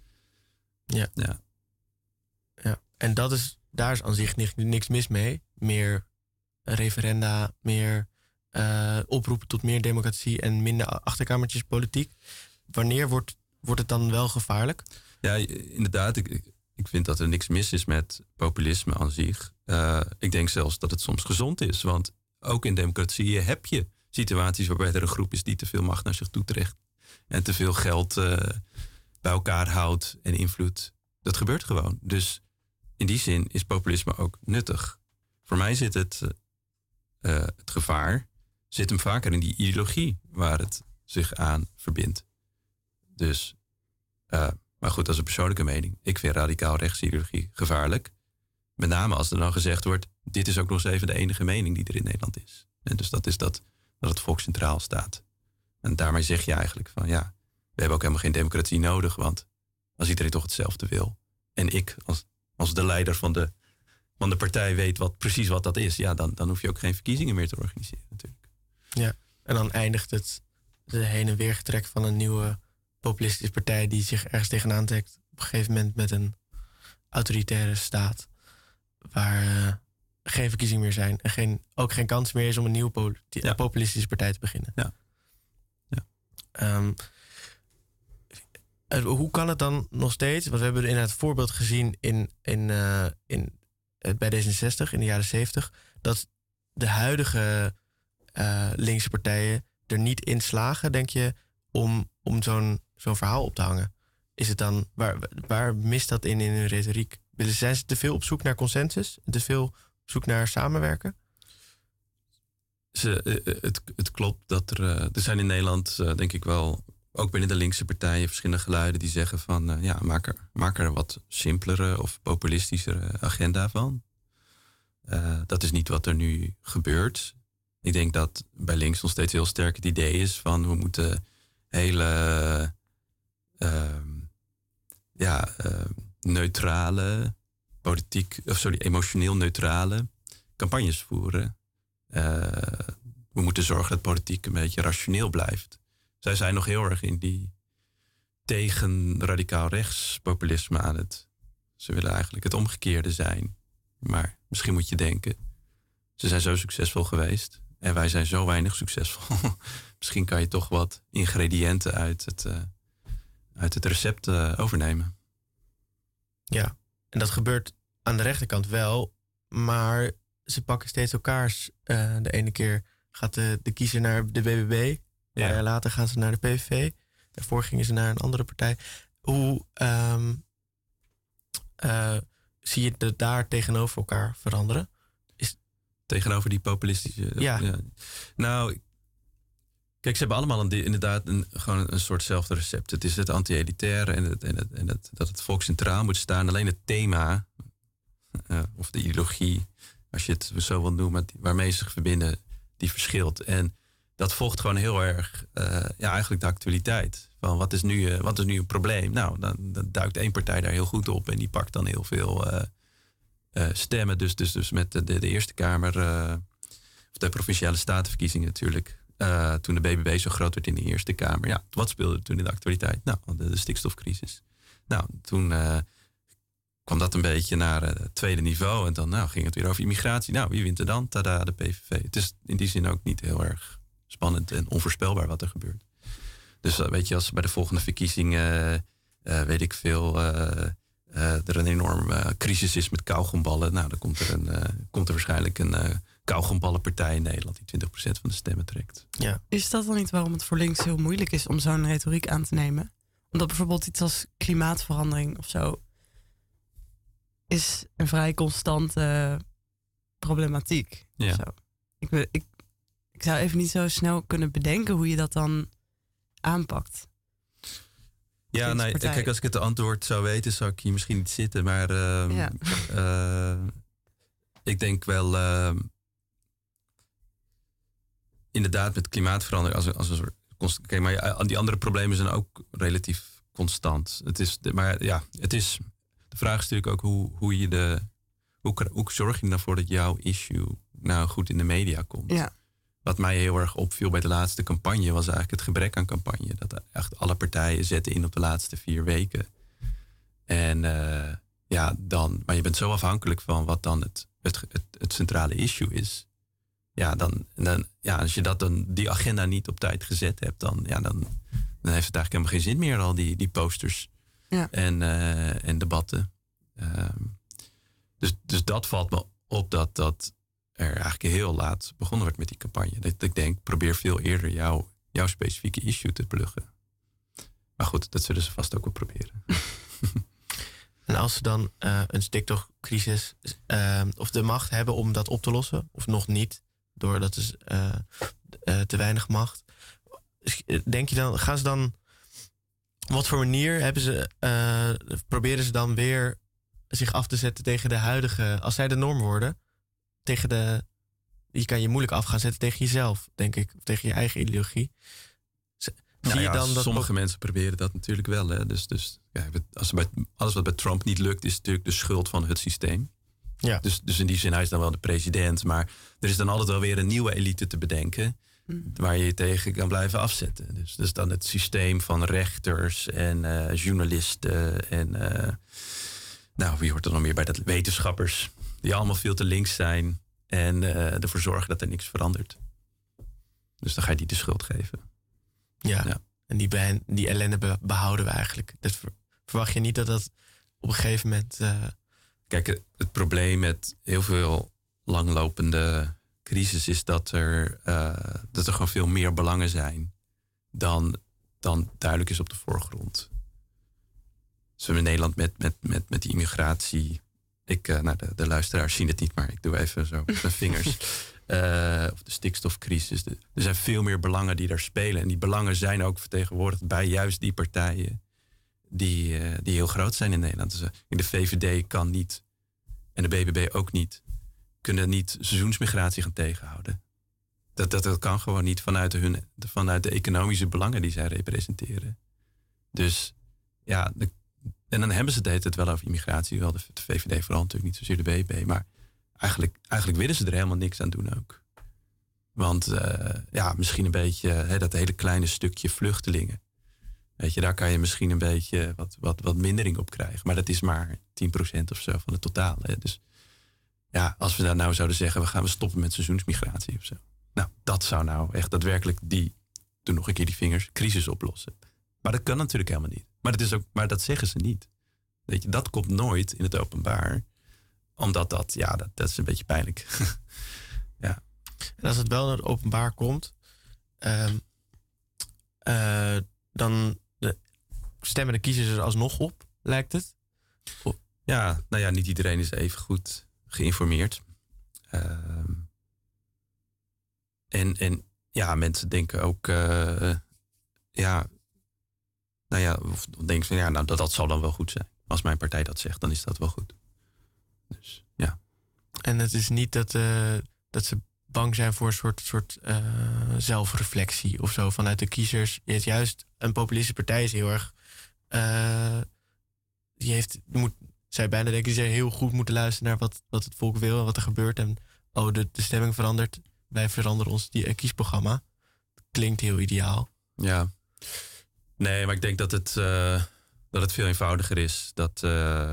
Ja. ja. ja. En dat is, daar is aan zich niks, niks mis mee. Meer referenda, meer uh, oproepen tot meer democratie en minder achterkamertjes politiek. Wanneer wordt, wordt het dan wel gevaarlijk? Ja, inderdaad. Ik, ik, ik vind dat er niks mis is met populisme aan zich. Uh, ik denk zelfs dat het soms gezond is. Want ook in democratieën heb je situaties waarbij er een groep is die te veel macht naar zich toe trekt. En te veel geld uh, bij elkaar houdt en invloed. Dat gebeurt gewoon. Dus in die zin is populisme ook nuttig. Voor mij zit het, uh, het gevaar zit hem vaker in die ideologie waar het zich aan verbindt. Dus, uh, maar goed, dat is een persoonlijke mening. Ik vind radicaal rechtse ideologie gevaarlijk. Met name als er dan gezegd wordt, dit is ook nog eens even de enige mening die er in Nederland is. En dus dat is dat, dat het volk centraal staat. En daarmee zeg je eigenlijk van ja, we hebben ook helemaal geen democratie nodig. Want als iedereen toch hetzelfde wil. En ik als, als de leider van de, van de partij weet wat, precies wat dat is. Ja, dan, dan hoef je ook geen verkiezingen meer te organiseren natuurlijk. Ja, en dan eindigt het de heen en weer getrek van een nieuwe populistische partij die zich ergens tegenaan trekt. Op een gegeven moment met een autoritaire staat. Waar uh, geen verkiezingen meer zijn. En geen, ook geen kans meer is om een nieuwe politi- ja. populistische partij te beginnen. Ja. Ja. Um, uh, hoe kan het dan nog steeds? Want we hebben inderdaad het voorbeeld gezien in, in, uh, in, uh, bij D zesenzestig in de jaren zeventig. Dat de huidige uh, linkse partijen er niet in slagen, denk je, om, om zo'n, zo'n verhaal op te hangen. Is het dan, waar, waar mist dat in in hun retoriek? Zijn ze te veel op zoek naar consensus? Te veel op zoek naar samenwerken? Ze, het, het klopt dat er... Uh, er zijn in Nederland, uh, denk ik wel, ook binnen de linkse partijen verschillende geluiden die zeggen van uh, ja, maak er, maak er een wat simpelere of populistischere agenda van. Uh, dat is niet wat er nu gebeurt. Ik denk dat bij links nog steeds heel sterk het idee is van we moeten hele uh, ja, uh, neutrale, politiek, of sorry, emotioneel neutrale campagnes voeren. Uh, we moeten zorgen dat politiek een beetje rationeel blijft. Zij zijn nog heel erg in die tegen radicaal rechts populisme aan het. Ze willen eigenlijk het omgekeerde zijn. Maar misschien moet je denken, ze zijn zo succesvol geweest en wij zijn zo weinig succesvol. Misschien kan je toch wat ingrediënten uit het, uh, uit het recept uh, overnemen. Ja, en dat gebeurt aan de rechterkant wel, maar ze pakken steeds elkaars. Uh, de ene keer gaat de, de kiezer naar de B B B, een ja. jaar later gaan ze naar de P V V. Daarvoor gingen ze naar een andere partij. Hoe um, uh, zie je het daar tegenover elkaar veranderen? Is... Tegenover die populistische... Ja. ja. Nou, kijk, ze hebben allemaal een, inderdaad een, gewoon een soortzelfde recept. Het is het anti-elitaire en, het, en, het, en het, dat het volk centraal moet staan. Alleen het thema, uh, of de ideologie, als je het zo wil noemen, waarmee ze zich verbinden, die verschilt. En dat volgt gewoon heel erg, uh, ja, eigenlijk de actualiteit. Van wat is nu, uh, wat is nu een probleem? Nou, dan, dan duikt één partij daar heel goed op en die pakt dan heel veel uh, uh, stemmen. Dus, dus, dus met de, de Eerste Kamer, uh, of de Provinciale Statenverkiezingen natuurlijk. Uh, toen de B B B zo groot werd in de Eerste Kamer. Ja, wat speelde toen in de actualiteit? Nou, de, de stikstofcrisis. Nou, toen uh, kwam dat een beetje naar uh, het tweede niveau. En dan nou, ging het weer over immigratie. Nou, wie wint er dan? Tada, de P V V. Het is in die zin ook niet heel erg spannend en onvoorspelbaar wat er gebeurt. Dus uh, weet je, als bij de volgende verkiezingen, uh, weet ik veel, uh, uh, er een enorme crisis is met kauwgomballen. Nou, dan komt er, een, uh, komt er waarschijnlijk een uh, kauwgomballenpartij in Nederland die twintig procent van de stemmen trekt. Ja. Is dat dan niet waarom het voor links heel moeilijk is om zo'n retoriek aan te nemen? Omdat bijvoorbeeld iets als klimaatverandering of zo is een vrij constante problematiek. Ja. Zo. Ik, ik, ik zou even niet zo snel kunnen bedenken hoe je dat dan aanpakt. Ja, nou, kijk, als ik het antwoord zou weten, zou ik hier misschien niet zitten. Maar uh, ja. uh, ik denk wel, uh, inderdaad, met klimaatverandering, als, als een soort constant. Kijk, maar die andere problemen zijn ook relatief constant. Het is, maar ja, het is. De vraag is natuurlijk ook hoe, hoe je de. Hoe, hoe zorg je ervoor dat jouw issue nou goed in de media komt? Ja. Wat mij heel erg opviel bij de laatste campagne was eigenlijk het gebrek aan campagne. Dat echt alle partijen zetten in op de laatste vier weken. En uh, ja, dan, maar je bent zo afhankelijk van wat dan het, het, het, het centrale issue is. Ja, dan, dan, ja, als je dat dan, die agenda niet op tijd gezet hebt, dan, ja, dan, dan heeft het eigenlijk helemaal geen zin meer, al die, die posters ja. en, uh, en debatten. Um, dus, dus dat valt me op dat, dat er eigenlijk heel laat begonnen wordt met die campagne. Dat ik denk, probeer veel eerder jouw, jouw specifieke issue te pluggen. Maar goed, dat zullen ze vast ook wel proberen. En als ze dan uh, een stikstofcrisis uh, of de macht hebben om dat op te lossen, of nog niet, doordat is uh, uh, te weinig macht. Denk je dan, gaan ze dan, op wat voor manier hebben ze, uh, proberen ze dan weer zich af te zetten tegen de huidige, als zij de norm worden, tegen de, je kan je moeilijk af gaan zetten tegen jezelf, denk ik, of tegen je eigen ideologie. Zie nou ja, je dan dat sommige ook... mensen proberen dat natuurlijk wel. Hè? Dus, dus ja, als bij, alles wat bij Trump niet lukt, is natuurlijk de schuld van het systeem. Ja. Dus, dus in die zin, hij is dan wel de president. Maar er is dan altijd wel weer een nieuwe elite te bedenken, mm. waar je je tegen kan blijven afzetten. Dus, dus dan het systeem van rechters en uh, journalisten en uh, nou, wie hoort er dan meer bij? Dat wetenschappers, die allemaal veel te links zijn en uh, ervoor zorgen dat er niks verandert. Dus dan ga je die de schuld geven. Ja, ja. En die, be- die ellende behouden we eigenlijk. Dat ver- verwacht je niet dat dat op een gegeven moment... Uh... Kijk, het, het probleem met heel veel langlopende crisis is dat er, uh, dat er gewoon veel meer belangen zijn dan, dan duidelijk is op de voorgrond. Dus we in Nederland met, met, met, met die immigratie... Ik, uh, nou, de, de luisteraars zien het niet, maar ik doe even zo met mijn vingers... Uh, of de stikstofcrisis. De, er zijn veel meer belangen die daar spelen. En die belangen zijn ook vertegenwoordigd bij juist die partijen die, uh, die heel groot zijn in Nederland. Dus, uh, de V V D kan niet, en de B B B ook niet, kunnen niet seizoensmigratie gaan tegenhouden. Dat, dat, dat kan gewoon niet vanuit, hun, vanuit de economische belangen die zij representeren. Dus ja, de, en dan hebben ze het de hele tijd wel over immigratie. Wel de, de V V D vooral natuurlijk, niet zozeer de B B B, maar Eigenlijk, eigenlijk willen ze er helemaal niks aan doen ook. Want uh, ja, misschien een beetje hè, dat hele kleine stukje vluchtelingen. Weet je, daar kan je misschien een beetje wat, wat, wat mindering op krijgen. Maar dat is maar tien procent of zo van het totaal. Hè. Dus ja, als we daar nou zouden zeggen, we gaan we stoppen met seizoensmigratie of zo. Nou, dat zou nou echt daadwerkelijk die, doe nog een keer die vingers, crisis oplossen. Maar dat kan natuurlijk helemaal niet. Maar dat, is ook, maar dat zeggen ze niet. Weet je, dat komt nooit in het openbaar. Omdat dat, ja, dat, dat is een beetje pijnlijk. Ja. En als het wel naar het openbaar komt, um, uh, dan de, stemmen de kiezers er alsnog op, lijkt het? Of? Ja, nou ja, niet iedereen is even goed geïnformeerd. Um, en, en ja, mensen denken ook, uh, ja, nou ja, of denken van ja, nou dat, dat zal dan wel goed zijn. Als mijn partij dat zegt, dan is dat wel goed. Dus, ja. En het is niet dat, uh, dat ze bang zijn voor een soort, soort uh, zelfreflectie of zo vanuit de kiezers. Je hebt juist een populistische partij is heel erg. Uh, die heeft, moet, zij bijna denken, die heel goed moeten luisteren naar wat, wat het volk wil en wat er gebeurt. En oh, de, de stemming verandert. Wij veranderen ons die, uh, kiesprogramma. Klinkt heel ideaal. Ja. Nee, maar ik denk dat het, uh, dat het veel eenvoudiger is. Dat. Uh,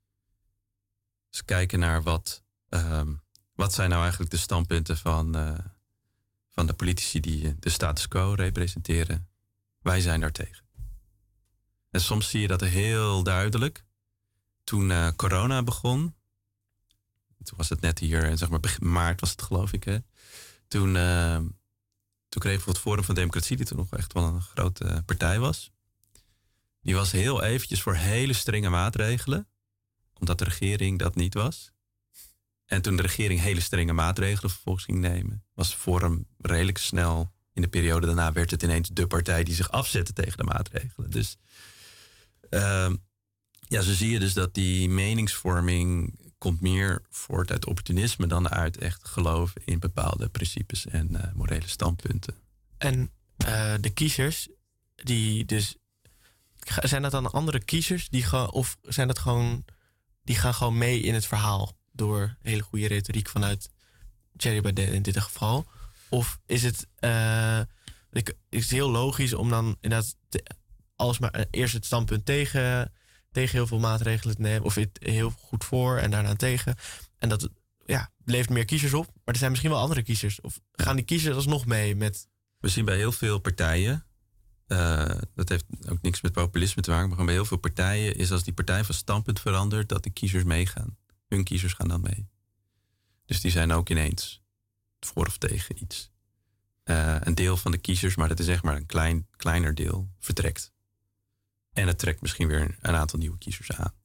Dus kijken naar wat, um, wat zijn nou eigenlijk de standpunten van, uh, van de politici die de status quo representeren. Wij zijn daartegen. En soms zie je dat heel duidelijk. Toen uh, corona begon, toen was het net hier, zeg maar begin maart was het geloof ik. Hè? Toen, uh, toen kregen we het Forum van Democratie, die toen nog echt wel een grote partij was. Die was heel eventjes voor hele strenge maatregelen. Omdat de regering dat niet was. En toen de regering hele strenge maatregelen vervolgens ging nemen, was Forum redelijk snel, in de periode daarna werd het ineens de partij die zich afzette tegen de maatregelen. Dus uh, ja, zo zie je dus dat die meningsvorming komt meer voort uit opportunisme dan uit echt geloof in bepaalde principes en uh, morele standpunten. En uh, de kiezers, die dus, zijn dat dan andere kiezers die gaan, of zijn dat gewoon, die gaan gewoon mee in het verhaal door hele goede retoriek vanuit Thierry Baudet in dit geval? Of is het, uh, is het heel logisch om dan inderdaad te, als maar eerst het standpunt tegen tegen heel veel maatregelen te nemen. Of het heel goed voor en daarna tegen. En dat ja, levert meer kiezers op. Maar er zijn misschien wel andere kiezers. Of gaan die kiezers alsnog mee met... We zien bij heel veel partijen... Uh, dat heeft ook niks met populisme te maken... maar gewoon bij heel veel partijen is als die partij van standpunt verandert... dat de kiezers meegaan. Hun kiezers gaan dan mee. Dus die zijn ook ineens voor of tegen iets. Uh, een deel van de kiezers, maar dat is zeg maar een klein, kleiner deel, vertrekt. En het trekt misschien weer een aantal nieuwe kiezers aan.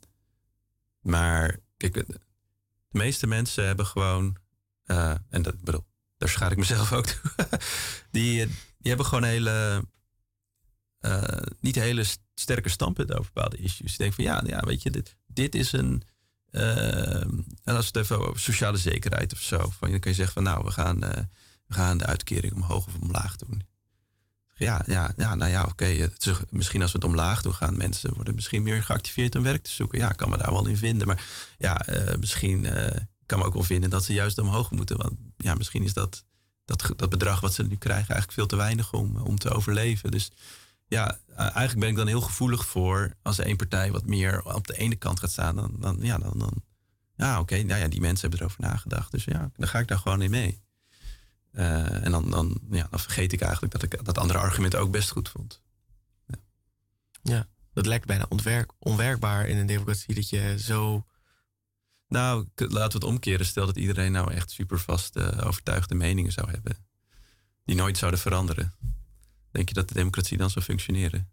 Maar kijk, de meeste mensen hebben gewoon... Uh, en dat bedoel, daar schaar ik mezelf ook toe. die, die hebben gewoon hele... Uh, niet hele sterke standpunten over bepaalde issues. Je denkt van ja, ja weet je, dit, dit is een... Uh, en als het even over sociale zekerheid of zo. Van, dan kun je zeggen van nou, we gaan, uh, we gaan de uitkering omhoog of omlaag doen. Ja, ja, ja nou ja, oké. Okay. Misschien als we het omlaag doen, gaan mensen worden misschien meer geactiveerd om werk te zoeken. Ja, ik kan me daar wel in vinden. Maar ja, uh, misschien uh, kan me ook wel vinden dat ze juist omhoog moeten. Want ja, misschien is dat, dat, dat bedrag wat ze nu krijgen eigenlijk veel te weinig om, om te overleven. Dus ja, eigenlijk ben ik dan heel gevoelig voor als één partij wat meer op de ene kant gaat staan. Dan, dan ja, dan, dan ja, oké, okay, nou ja, die mensen hebben erover nagedacht. Dus ja, dan ga ik daar gewoon in mee. Uh, en dan, dan, ja, dan vergeet ik eigenlijk dat ik dat andere argument ook best goed vond. Ja, ja dat lijkt bijna ontwerk, onwerkbaar in een democratie dat je zo... Nou, laten we het omkeren. Stel dat iedereen nou echt super vast uh, overtuigde meningen zou hebben. Die nooit zouden veranderen. Denk je dat de democratie dan zou functioneren?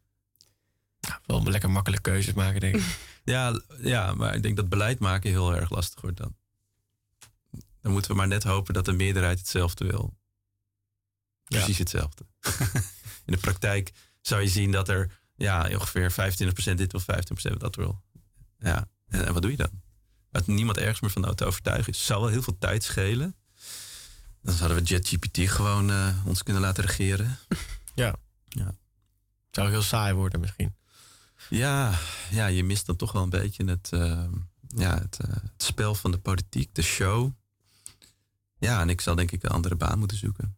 Ja, wel lekker makkelijk keuzes maken, denk ik. ja, ja, maar ik denk dat beleid maken heel erg lastig wordt dan. Dan moeten we maar net hopen dat de meerderheid hetzelfde wil. Precies ja. hetzelfde. In de praktijk zou je zien dat er ja, ongeveer vijfentwintig procent dit wil, vijftien procent dat wil. Ja, en, en wat doe je dan? Dat niemand ergens meer van te overtuigen is. Zou wel heel veel tijd schelen. Dan zouden we ChatGPT gewoon uh, ons kunnen laten regeren. Ja. ja. Zou heel saai worden misschien. Ja, ja, je mist dan toch wel een beetje het, uh, ja, het, uh, het spel van de politiek, de show. Ja, en ik zal denk ik een andere baan moeten zoeken.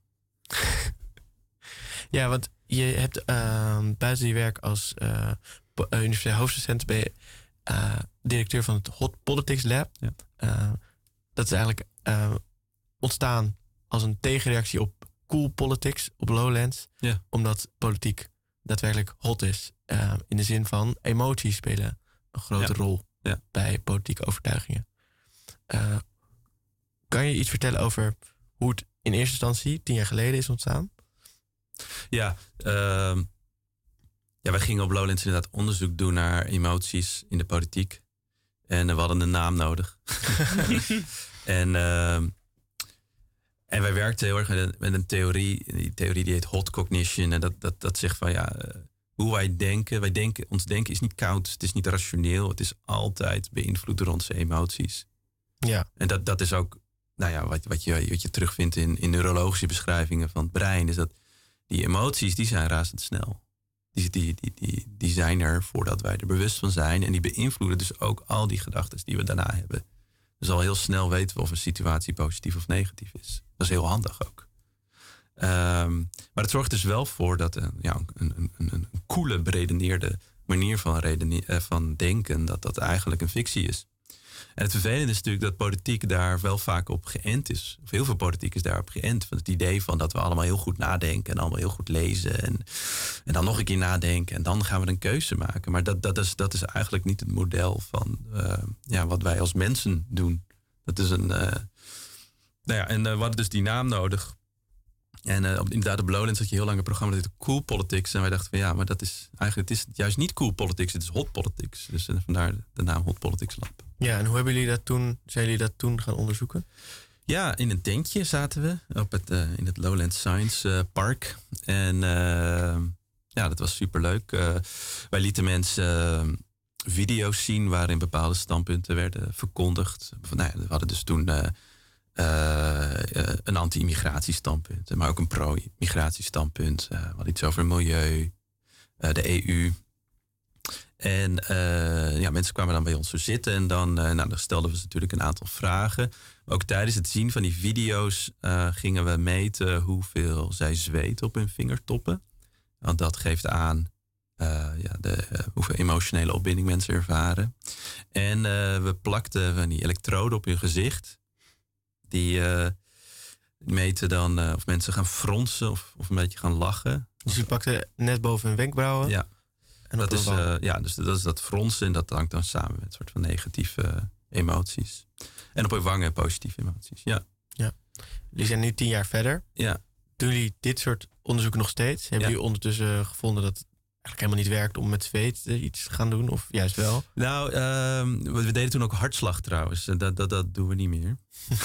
Ja, want je hebt uh, buiten je werk als uh, universitair hoofddocent ben je uh, directeur van het Hot Politics Lab. Ja. Uh, dat is eigenlijk uh, ontstaan als een tegenreactie op cool politics op Lowlands. Ja. Omdat politiek daadwerkelijk hot is. Uh, in de zin van emoties spelen een grote ja. rol ja. bij politieke overtuigingen. Uh, kan je iets vertellen over hoe het in eerste instantie tien jaar geleden is ontstaan? Ja, uh, ja wij gingen op Lowlands inderdaad onderzoek doen naar emoties in de politiek. En we hadden een naam nodig. en, uh, en wij werkten heel erg met een, met een theorie. Die theorie die heet hot cognition. En dat, dat, dat zegt van ja, uh, hoe wij denken. Wij denken. Ons denken is niet koud, het is niet rationeel. Het is altijd beïnvloed door onze emoties. Ja. En dat, dat is ook nou ja, wat, wat, je, wat je terugvindt in, in neurologische beschrijvingen van het brein. Is dat die emoties, die zijn razendsnel. Die, die, die, die, die zijn er voordat wij er bewust van zijn. En die beïnvloeden dus ook al die gedachten die we daarna hebben. Dus al heel snel weten we of een situatie positief of negatief is. Dat is heel handig ook. Um, maar het zorgt dus wel voor dat een, ja, een, een, een, een koele, beredeneerde manier van, redene- van denken, dat dat eigenlijk een fictie is. En het vervelende is natuurlijk dat politiek daar wel vaak op geënt is. Of heel veel politiek is daarop geënt. Van het idee van dat we allemaal heel goed nadenken en allemaal heel goed lezen. En, en dan nog een keer nadenken en dan gaan we een keuze maken. Maar dat, dat, is, dat is eigenlijk niet het model van uh, ja, wat wij als mensen doen. Dat is een... Uh, nou ja, en uh, we hadden dus die naam nodig. En uh, inderdaad, op Lowlands had je heel lang een programma dat heette Cool Politics. En wij dachten van ja, maar dat is eigenlijk, het is juist niet Cool Politics, het is Hot Politics. Dus uh, vandaar de naam Hot Politics Lab. Ja, en hoe hebben jullie dat toen, zijn jullie dat toen gaan onderzoeken? Ja, in een tentje zaten we op het, uh, in het Lowlands Science uh, Park. En uh, ja, dat was superleuk. Uh, wij lieten mensen uh, video's zien waarin bepaalde standpunten werden verkondigd. Nou ja, we hadden dus toen uh, uh, uh, een anti-immigratiestandpunt, maar ook een pro-immigratiestandpunt. Uh, we hadden iets over milieu, uh, de E U. En uh, ja, mensen kwamen dan bij ons zo zitten en dan, uh, nou, dan stelden we ze natuurlijk een aantal vragen. Maar ook tijdens het zien van die video's uh, gingen we meten hoeveel zij zweten op hun vingertoppen. Want dat geeft aan uh, ja, de, uh, hoeveel emotionele opbinding mensen ervaren. En uh, we plakten van die elektroden op hun gezicht. Die uh, meten dan uh, of mensen gaan fronsen of, of een beetje gaan lachen. Dus je pakte net boven hun wenkbrauwen? Ja. En dat is, uh, ja, dus dat is dat fronsen en dat hangt dan samen met een soort van negatieve uh, emoties. En op hun wangen positieve emoties, ja. Ja. Jullie zijn nu tien jaar verder. Ja. Doen jullie dit soort onderzoeken nog steeds? Hebben ja. jullie ondertussen gevonden dat het eigenlijk helemaal niet werkt om met zweet iets te gaan doen? Of juist wel? Nou, uh, we deden toen ook hartslag trouwens. Dat, dat, dat doen we niet meer.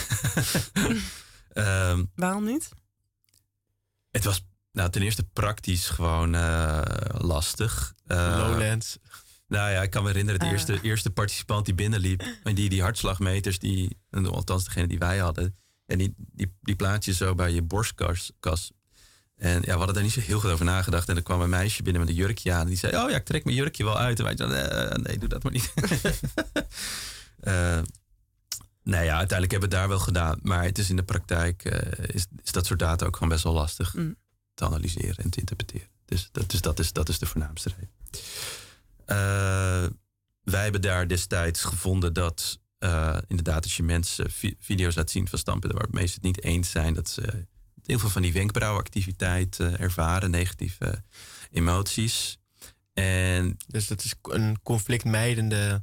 um, Waarom niet? Het was nou, ten eerste praktisch gewoon uh, lastig. Uh, Lowlands. Nou ja, ik kan me herinneren, de Uh. eerste, eerste participant die binnenliep. En die, die hartslagmeters, die, althans degene die wij hadden. En die, die, die plaat je zo bij je borstkas. Kas. En ja, we hadden daar niet zo heel goed over nagedacht. En er kwam een meisje binnen met een jurkje aan. En die zei, oh ja, ik trek mijn jurkje wel uit. En wij zeiden, uh, nee, doe dat maar niet. uh, nou ja, uiteindelijk hebben we het daar wel gedaan. Maar het is in de praktijk, uh, is, is dat soort data ook gewoon best wel lastig mm. te analyseren en te interpreteren. Dus dat is, dat is, dat is de voornaamste reden. Uh, wij hebben daar destijds gevonden dat uh, inderdaad als je mensen vi- video's laat zien van standpunten waar het meest het niet eens zijn, dat ze heel veel van die wenkbrauwactiviteit uh, ervaren, negatieve emoties. En dus dat is een conflictmijdende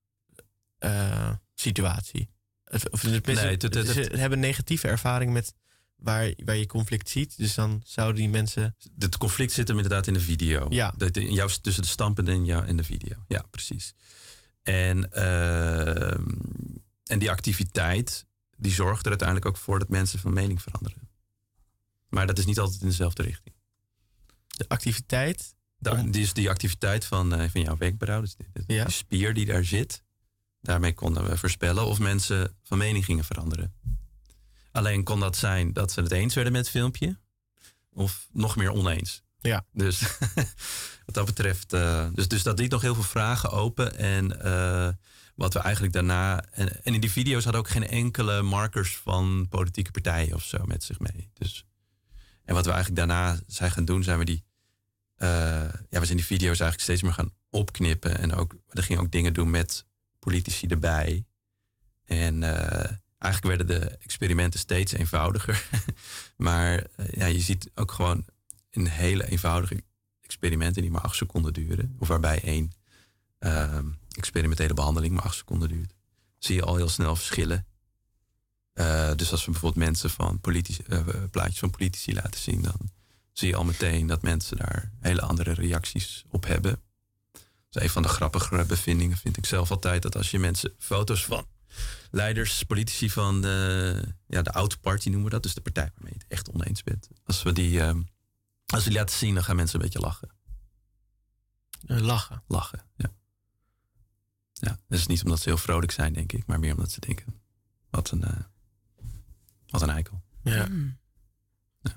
uh, situatie. Of, of, nee, het, het, het, ze hebben een negatieve ervaring met waar, waar je conflict ziet. Dus dan zouden die mensen... Het conflict zit hem inderdaad in de video. Ja. De, de, jou, tussen de standpunten en, jou, en de video. Ja, precies. En, uh, en die activiteit, die zorgt er uiteindelijk ook voor dat mensen van mening veranderen. Maar dat is niet altijd in dezelfde richting. De activiteit? Da, die is die activiteit van, uh, van jouw wenkbrauw, dus die, die, ja. die spier die daar zit. Daarmee konden we voorspellen of mensen van mening gingen veranderen. Alleen kon dat zijn dat ze het eens werden met het filmpje. Of nog meer oneens. Ja. Dus wat dat betreft. Uh, dus, dus dat liet nog heel veel vragen open. En uh, wat we eigenlijk daarna. En, en in die video's hadden ook geen enkele markers van politieke partijen of zo met zich mee. Dus, en wat we eigenlijk daarna zijn gaan doen, zijn we die. Uh, ja, we zijn die video's eigenlijk steeds meer gaan opknippen. En ook, er gingen ook dingen doen met politici erbij. En uh, eigenlijk werden de experimenten steeds eenvoudiger. Maar uh, ja, je ziet ook gewoon in hele eenvoudige experimenten die maar acht seconden duren. Of waarbij één uh, experimentele behandeling maar acht seconden duurt. Zie je al heel snel verschillen. Uh, dus als we bijvoorbeeld mensen van politici, uh, plaatjes van politici laten zien, dan zie je al meteen dat mensen daar hele andere reacties op hebben. Dat is een van de grappigere bevindingen, vind ik zelf altijd. Dat als je mensen foto's van leiders, politici van de, ja, de oude party noemen we dat. Dus de partij waarmee je het echt oneens bent. Als we die, um, als we die laten zien, dan gaan mensen een beetje lachen. Uh, lachen? Lachen, ja. Ja, dat is niet omdat ze heel vrolijk zijn, denk ik. Maar meer omdat ze denken, wat een, uh, wat een eikel. Ja. Mm. Ja.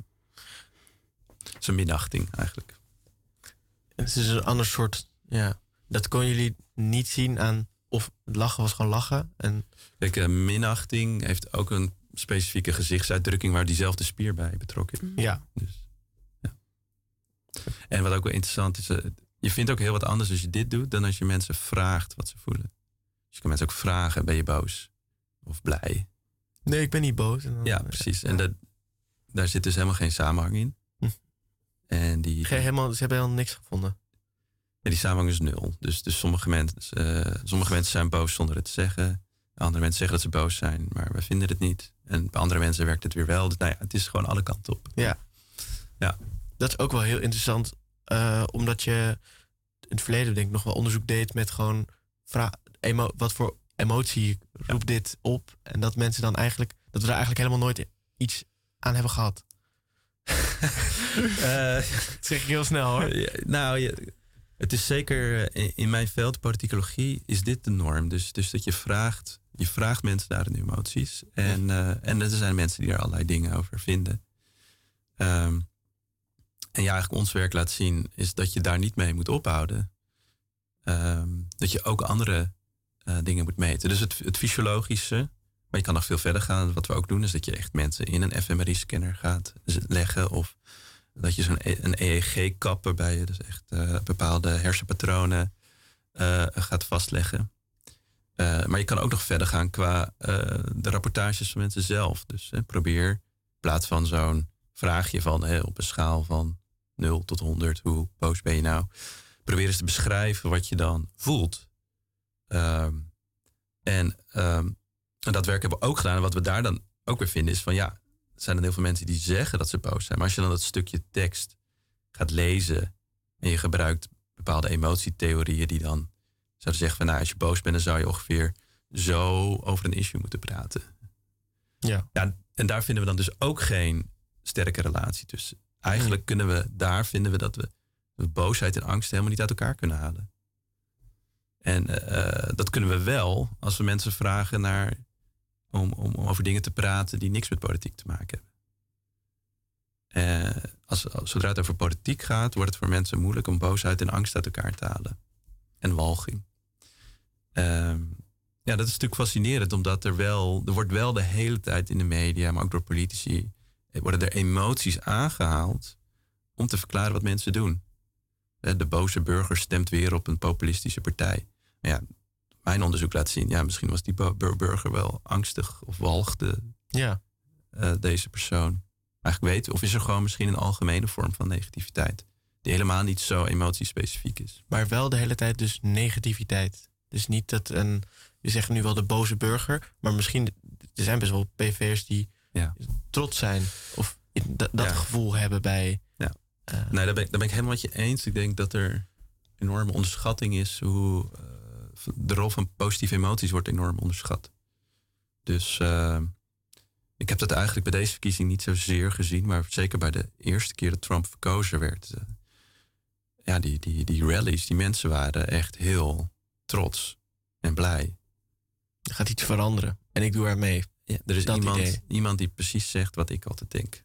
Het is een minachting eigenlijk. Het is een ander soort, ja. Dat kon jullie niet zien aan, of het lachen was gewoon lachen. En... Kijk, uh, minachting heeft ook een specifieke gezichtsuitdrukking waar diezelfde spier bij betrokken is. Ja. Dus, ja. En wat ook wel interessant is, uh, je vindt ook heel wat anders als je dit doet dan als je mensen vraagt wat ze voelen. Dus je kan mensen ook vragen, ben je boos of blij? Nee, ik ben niet boos. En dan, ja, precies. Ja. En dat, daar zit dus helemaal geen samenhang in. Hm. En die, Geen, helemaal, ze hebben helemaal niks gevonden. Ja, die samenhang is nul. Dus, dus sommige, mensen, uh, sommige mensen zijn boos zonder het te zeggen. Andere mensen zeggen dat ze boos zijn, maar we vinden het niet. En bij andere mensen werkt het weer wel. Dus nou ja, het is gewoon alle kanten op. Ja. Ja. Dat is ook wel heel interessant. Uh, omdat je in het verleden denk ik nog wel onderzoek deed met gewoon vra- emo- wat voor emotie roept ja. dit op. En dat mensen dan eigenlijk, dat we daar eigenlijk helemaal nooit iets aan hebben gehad. uh, dat zeg ik heel snel hoor. Ja, nou, je, het is zeker in, in mijn veld, politicologie, is dit de norm. Dus, dus dat je vraagt, je vraagt mensen naar hun emoties. En, uh, en er zijn mensen die er allerlei dingen over vinden. Um, en ja, eigenlijk ons werk laat zien is dat je daar niet mee moet ophouden. Um, dat je ook andere uh, dingen moet meten. Dus het, het fysiologische, maar je kan nog veel verder gaan. Wat we ook doen is dat je echt mensen in een F M R I-scanner gaat leggen of dat je zo'n e- een E E G-kap waarbij je dus echt uh, bepaalde hersenpatronen uh, gaat vastleggen. Uh, maar je kan ook nog verder gaan qua uh, de rapportages van mensen zelf. Dus uh, probeer in plaats van zo'n vraagje van hey, op een schaal van nul tot honderd, hoe boos ben je nou? Probeer eens te beschrijven wat je dan voelt. Um, en um, dat werk hebben we ook gedaan. En wat we daar dan ook weer vinden is van ja, er zijn er heel veel mensen die zeggen dat ze boos zijn. Maar als je dan dat stukje tekst gaat lezen en je gebruikt bepaalde emotietheorieën die dan zouden zeggen van nou, als je boos bent, dan zou je ongeveer zo over een issue moeten praten. Ja. Ja, en daar vinden we dan dus ook geen sterke relatie tussen. Eigenlijk hmm. kunnen we, daar vinden we dat we, we boosheid en angst helemaal niet uit elkaar kunnen halen. En uh, dat kunnen we wel als we mensen vragen naar, om, om, om over dingen te praten die niks met politiek te maken hebben. Uh, als, als, zodra het over politiek gaat, wordt het voor mensen moeilijk om boosheid en angst uit elkaar te halen. En walging. Uh, ja, dat is natuurlijk fascinerend, omdat er wel, er wordt wel de hele tijd in de media, maar ook door politici, worden er emoties aangehaald om te verklaren wat mensen doen. De boze burger stemt weer op een populistische partij. Maar ja, mijn onderzoek laat zien, ja, misschien was die burger wel angstig of walgde ja. uh, deze persoon. Eigenlijk weten, of is er gewoon misschien een algemene vorm van negativiteit die helemaal niet zo emotiespecifiek is. Maar wel de hele tijd dus negativiteit. Dus niet dat een, je zegt nu wel de boze burger, maar misschien, er zijn best wel P V'ers die ja. trots zijn of dat, dat ja. gevoel hebben bij... Ja. Uh, nee, daar ben, ik, daar ben ik helemaal met je eens. Ik denk dat er enorme onderschatting is hoe uh, de rol van positieve emoties wordt enorm onderschat. Dus uh, ik heb dat eigenlijk bij deze verkiezing niet zozeer gezien, maar zeker bij de eerste keer dat Trump verkozen werd. Uh, ja, die, die, die rallies, die mensen waren echt heel trots en blij. Er gaat iets veranderen en ik doe er mee. Ja, er is iemand, iemand die precies zegt wat ik altijd denk.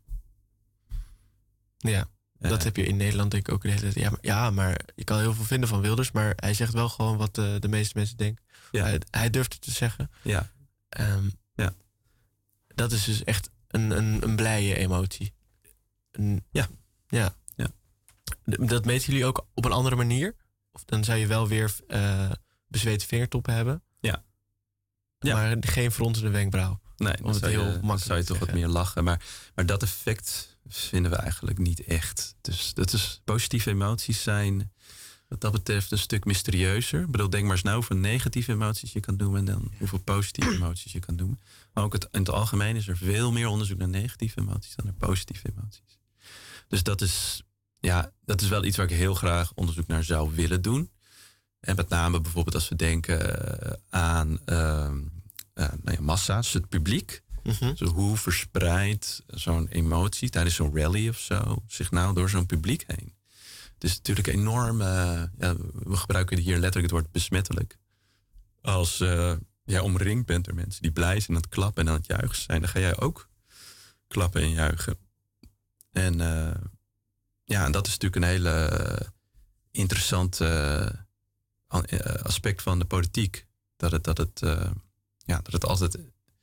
Ja, uh, dat heb je in Nederland denk ik ook de hele tijd. Ja, maar, ja, maar je kan heel veel vinden van Wilders, maar hij zegt wel gewoon wat de, de meeste mensen denken. Ja. Hij, hij durft het te zeggen. Ja. Um, ja. Dat is dus echt een, een, een blije emotie. Een, ja. Ja. ja. Dat meten jullie ook op een andere manier? Of dan zou je wel weer uh, bezweten vingertoppen hebben? Ja. ja. Maar geen fronsende wenkbrauw. Nee, dan zou, heel je, dan zou je toch wat meer lachen. Maar, maar dat effect vinden we eigenlijk niet echt. Dus dat is, positieve emoties zijn wat dat betreft een stuk mysterieuzer. Ik bedoel, denk maar eens nou hoeveel negatieve emoties je kan doen en dan hoeveel positieve emoties je kan doen. Maar ook het, in het algemeen is er veel meer onderzoek naar negatieve emoties dan naar positieve emoties. Dus dat is, ja, dat is wel iets waar ik heel graag onderzoek naar zou willen doen. En met name bijvoorbeeld als we denken aan uh, uh, nou ja, massa's, het publiek. Mm-hmm. Dus hoe verspreidt zo'n emotie tijdens zo'n rally of zo zich nou door zo'n publiek heen? Het is natuurlijk enorm, uh, ja, we gebruiken hier letterlijk het woord besmettelijk. Als uh, jij omringd bent door mensen die blij zijn aan het klappen en aan het juichen zijn, dan ga jij ook klappen en juichen. En uh, ja, en dat is natuurlijk een hele interessante uh, aspect van de politiek. Dat het, dat het, uh, ja, dat het altijd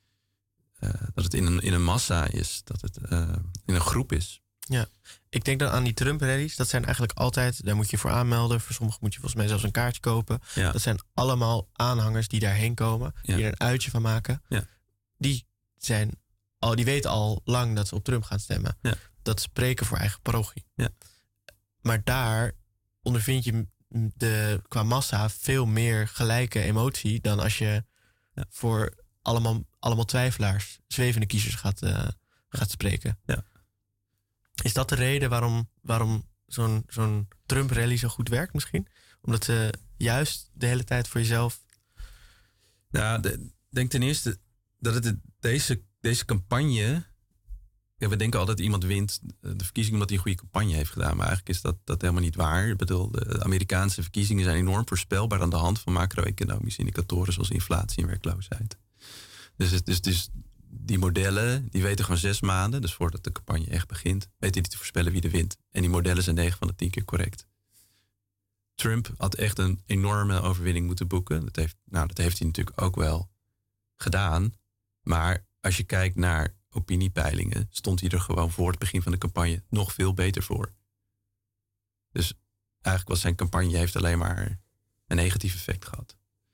uh, dat het in een, in een massa is, dat het uh, in een groep is. Ja, ik denk dan aan die Trump-rallies. Dat zijn eigenlijk altijd, daar moet je voor aanmelden. Voor sommigen moet je volgens mij zelfs een kaartje kopen. Ja. Dat zijn allemaal aanhangers die daarheen komen. Ja. Die er een uitje van maken. Ja. Die, zijn al, die weten al lang dat ze op Trump gaan stemmen. Ja. Dat spreken voor eigen parochie. Ja. Maar daar ondervind je de, qua massa veel meer gelijke emotie dan als je ja. voor allemaal, allemaal twijfelaars, zwevende kiezers gaat, uh, gaat spreken. Ja. Is dat de reden waarom, waarom zo'n, zo'n Trump-rally zo goed werkt misschien? Omdat ze juist de hele tijd voor jezelf... Ja, ik denk ten eerste dat het deze, deze campagne... Ja, we denken altijd dat iemand wint de verkiezing omdat hij een goede campagne heeft gedaan. Maar eigenlijk is dat, dat helemaal niet waar. Ik bedoel, de Amerikaanse verkiezingen zijn enorm voorspelbaar aan de hand van macro-economische indicatoren zoals inflatie en werkloosheid. Dus, dus, dus die modellen, die weten gewoon zes maanden, dus voordat de campagne echt begint, weten die te voorspellen wie er wint. En die modellen zijn negen van de tien keer correct. Trump had echt een enorme overwinning moeten boeken. Dat heeft, nou, dat heeft hij natuurlijk ook wel gedaan. Maar als je kijkt naar opiniepeilingen stond hij er gewoon voor het begin van de campagne nog veel beter voor. Dus eigenlijk was zijn campagne heeft alleen maar een negatief effect gehad.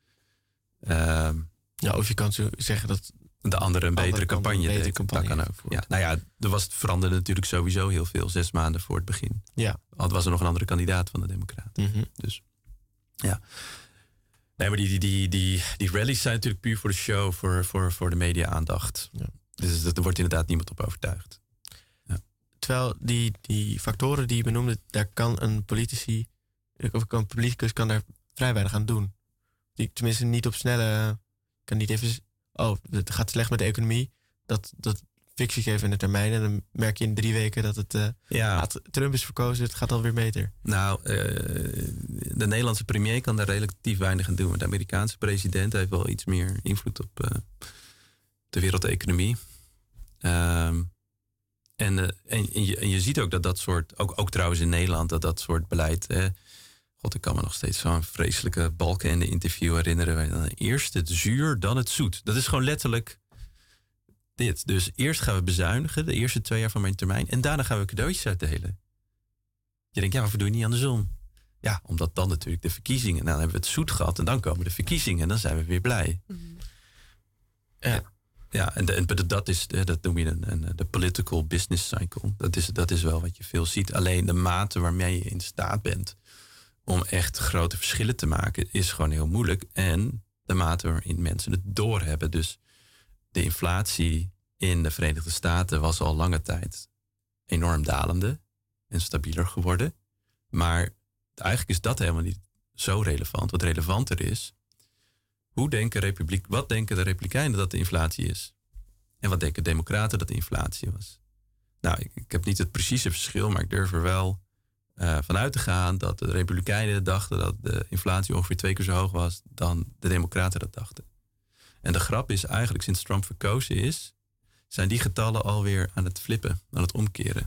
Uh, ja, of je kan zo zeggen dat de andere een betere campagne een betere deed. campagne dat kan ook. Ja, nou ja, er was, het veranderde natuurlijk sowieso heel veel. Zes maanden voor het begin. Ja. Al was er nog een andere kandidaat van de Democraten. Mm-hmm. Dus ja. Nee, maar die, die, die, die, die rallies zijn natuurlijk puur voor de show, voor, voor, voor de media-aandacht. Ja. Dus er wordt inderdaad niemand op overtuigd. Ja. Terwijl die, die factoren die je benoemde, daar kan een politici, of een politicus kan daar vrij weinig aan doen. Die, tenminste niet op snelle, kan niet even, oh, het gaat slecht met de economie. Dat, dat fix ik even in de termijn. En dan merk je in drie weken dat het, uh, ja. gaat, Trump is verkozen, het gaat alweer beter. Nou, uh, de Nederlandse premier kan daar relatief weinig aan doen. Maar de Amerikaanse president heeft wel iets meer invloed op uh, de wereldeconomie. Um, en, uh, en, en, je, en je ziet ook dat dat soort, ook, ook trouwens in Nederland, dat dat soort beleid... Eh, God, ik kan me nog steeds zo'n vreselijke Balkenende interview herinneren. Eerst het zuur, dan het zoet. Dat is gewoon letterlijk dit. Dus eerst gaan we bezuinigen, de eerste twee jaar van mijn termijn. En daarna gaan we cadeautjes uitdelen. Je denkt, ja, waarvoor doe je niet andersom? Ja, omdat dan natuurlijk de verkiezingen. Nou, dan hebben we het zoet gehad en dan komen de verkiezingen. En dan zijn we weer blij. Mm-hmm. Ja. Ja, en, de, en dat is, dat noem je een, een, de political business cycle. Dat is, dat is wel wat je veel ziet. Alleen de mate waarmee je in staat bent om echt grote verschillen te maken, is gewoon heel moeilijk. En de mate waarin mensen het doorhebben. Dus de inflatie in de Verenigde Staten was al lange tijd enorm dalende en stabieler geworden. Maar eigenlijk is dat helemaal niet zo relevant. Wat relevanter is, hoe denken republiek, wat denken de Republikeinen dat de inflatie is? En wat denken democraten dat de inflatie was? Nou, ik, ik heb niet het precieze verschil, maar ik durf er wel Uh, vanuit te gaan dat de Republikeinen dachten dat de inflatie ongeveer twee keer zo hoog was dan de Democraten dat dachten. En de grap is eigenlijk, sinds Trump verkozen is, zijn die getallen alweer aan het flippen, aan het omkeren.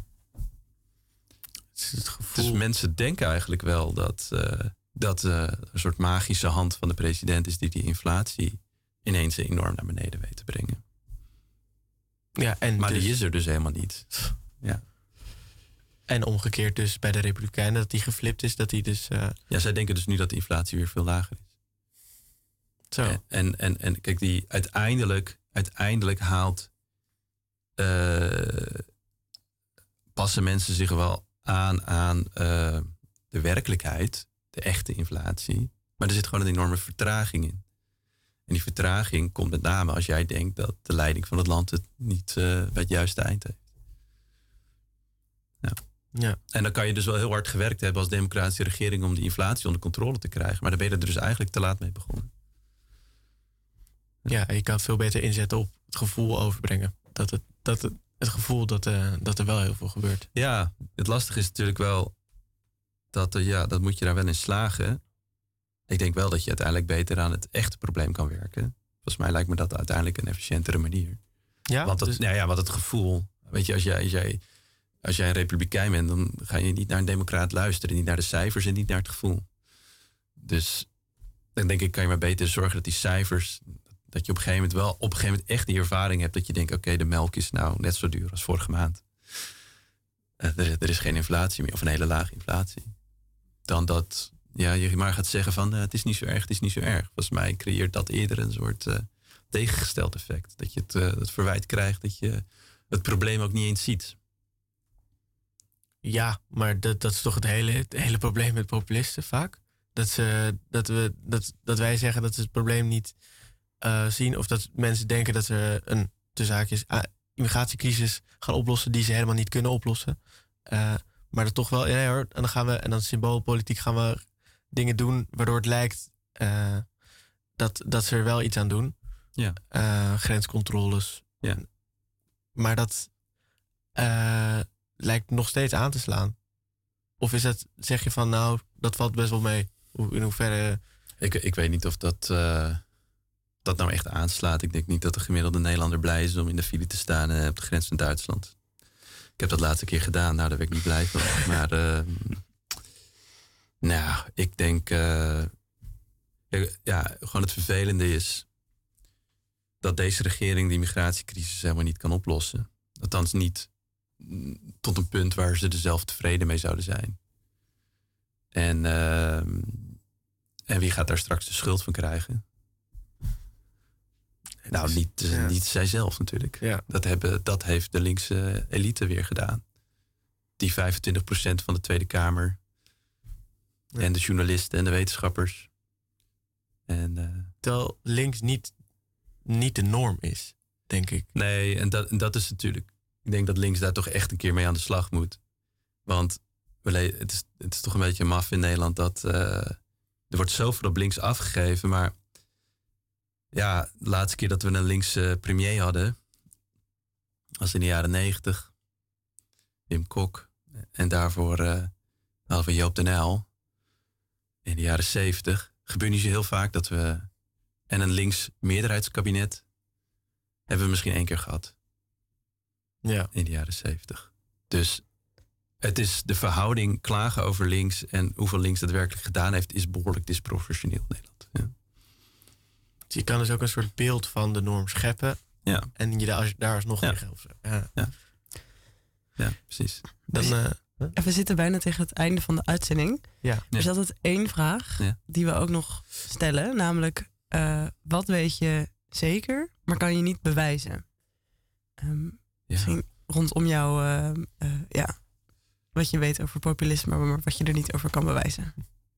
Het is het gevoel. Dus mensen denken eigenlijk wel dat uh, dat uh, een soort magische hand van de president is die die inflatie ineens enorm naar beneden weet te brengen. Ja, en maar dus, die is er dus helemaal niet. Ja. En omgekeerd dus bij de Republikeinen, dat die geflipt is, dat die dus... Uh... Ja, zij denken dus nu dat de inflatie weer veel lager is. Zo. En, en, en kijk, die uiteindelijk, uiteindelijk haalt... Uh, passen mensen zich wel aan aan uh, de werkelijkheid, de echte inflatie. Maar er zit gewoon een enorme vertraging in. En die vertraging komt met name als jij denkt dat de leiding van het land het niet uh, bij het juiste eind heeft. Ja. Ja. En dan kan je dus wel heel hard gewerkt hebben als democratische regering om die inflatie onder controle te krijgen. Maar dan ben je er dus eigenlijk te laat mee begonnen. Ja, je kan het veel beter inzetten op het gevoel overbrengen. Dat het, dat het, het gevoel dat, uh, dat er wel heel veel gebeurt. Ja, het lastige is natuurlijk wel dat, uh, ja, dat moet je daar wel in slagen. Ik denk wel dat je uiteindelijk beter aan het echte probleem kan werken. Volgens mij lijkt me dat uiteindelijk een efficiëntere manier. Ja, want, het, dus... nou ja, want het gevoel, weet je, als jij, als jij Als jij een republikein bent, dan ga je niet naar een democraat luisteren. Niet naar de cijfers en niet naar het gevoel. Dus dan denk ik, kan je maar beter zorgen dat die cijfers... dat je op een gegeven moment wel op een gegeven moment echt die ervaring hebt... dat je denkt, oké, okay, de melk is nou net zo duur als vorige maand. Uh, er, er is geen inflatie meer, of een hele lage inflatie. Dan dat ja, je maar gaat zeggen van, uh, het is niet zo erg, het is niet zo erg. Volgens mij creëert dat eerder een soort uh, tegengesteld effect. Dat je het, uh, het verwijt krijgt dat je het probleem ook niet eens ziet. Ja, maar dat, dat is toch het hele, het hele probleem met populisten vaak. Dat, ze, dat, we, dat, dat wij zeggen dat ze het probleem niet uh, zien. Of dat mensen denken dat ze een tussen haakjes, uh, immigratiecrisis gaan oplossen die ze helemaal niet kunnen oplossen. Uh, maar dat toch wel, ja hoor, en dan gaan we, en dan symboolpolitiek gaan we dingen doen waardoor het lijkt uh, dat, dat ze er wel iets aan doen. Ja. Uh, grenscontroles. Ja. Maar dat uh, lijkt nog steeds aan te slaan. Of is het, zeg je van nou, dat valt best wel mee? In hoeverre... Ik, ik weet niet of dat, uh, dat nou echt aanslaat. Ik denk niet dat de gemiddelde Nederlander blij is om in de file te staan uh, op de grens van Duitsland. Ik heb dat laatste keer gedaan, nou daar ben ik niet blij van. Maar uh, nou, ik denk... Uh, ja, gewoon het vervelende is... dat deze regering die migratiecrisis helemaal niet kan oplossen. Althans niet tot een punt waar ze er zelf tevreden mee zouden zijn. En, uh, en wie gaat daar straks de schuld van krijgen? Nou, niet, uh, ja. niet zijzelf natuurlijk. Ja. Dat, hebben, dat heeft de linkse elite weer gedaan. Die vijfentwintig procent van de Tweede Kamer. Ja. En de journalisten en de wetenschappers. En, uh, Terwijl links niet, niet de norm is, denk ik. Nee, en dat, en dat is natuurlijk... Ik denk dat links daar toch echt een keer mee aan de slag moet. Want het is, het is toch een beetje maf in Nederland dat... Uh, er wordt zoveel op links afgegeven, maar... Ja, de laatste keer dat we een linkse premier hadden... was in de jaren negentig. Wim Kok. En daarvoor uh, hadden we Joop den Uyl. In de jaren zeventig. Gebeurt niet zo heel vaak dat we... En een links meerderheidskabinet... hebben we misschien één keer gehad. Ja. In de jaren zeventig. Dus het is de verhouding klagen over links... en hoeveel links daadwerkelijk gedaan heeft... is behoorlijk disproportioneel in Nederland. Ja. Dus je kan dus ook een soort beeld van de norm scheppen... Ja. en je daar, daar alsnog ja. tegen... Ja. Ja. ja, precies. Dan, uh, En we zitten bijna tegen het einde van de uitzending. Ja. Er is altijd één vraag ja. die we ook nog stellen. Namelijk, uh, wat weet je zeker, maar kan je niet bewijzen? Um, ja. Misschien rondom jou, uh, uh, ja, wat je weet over populisme, maar wat je er niet over kan bewijzen.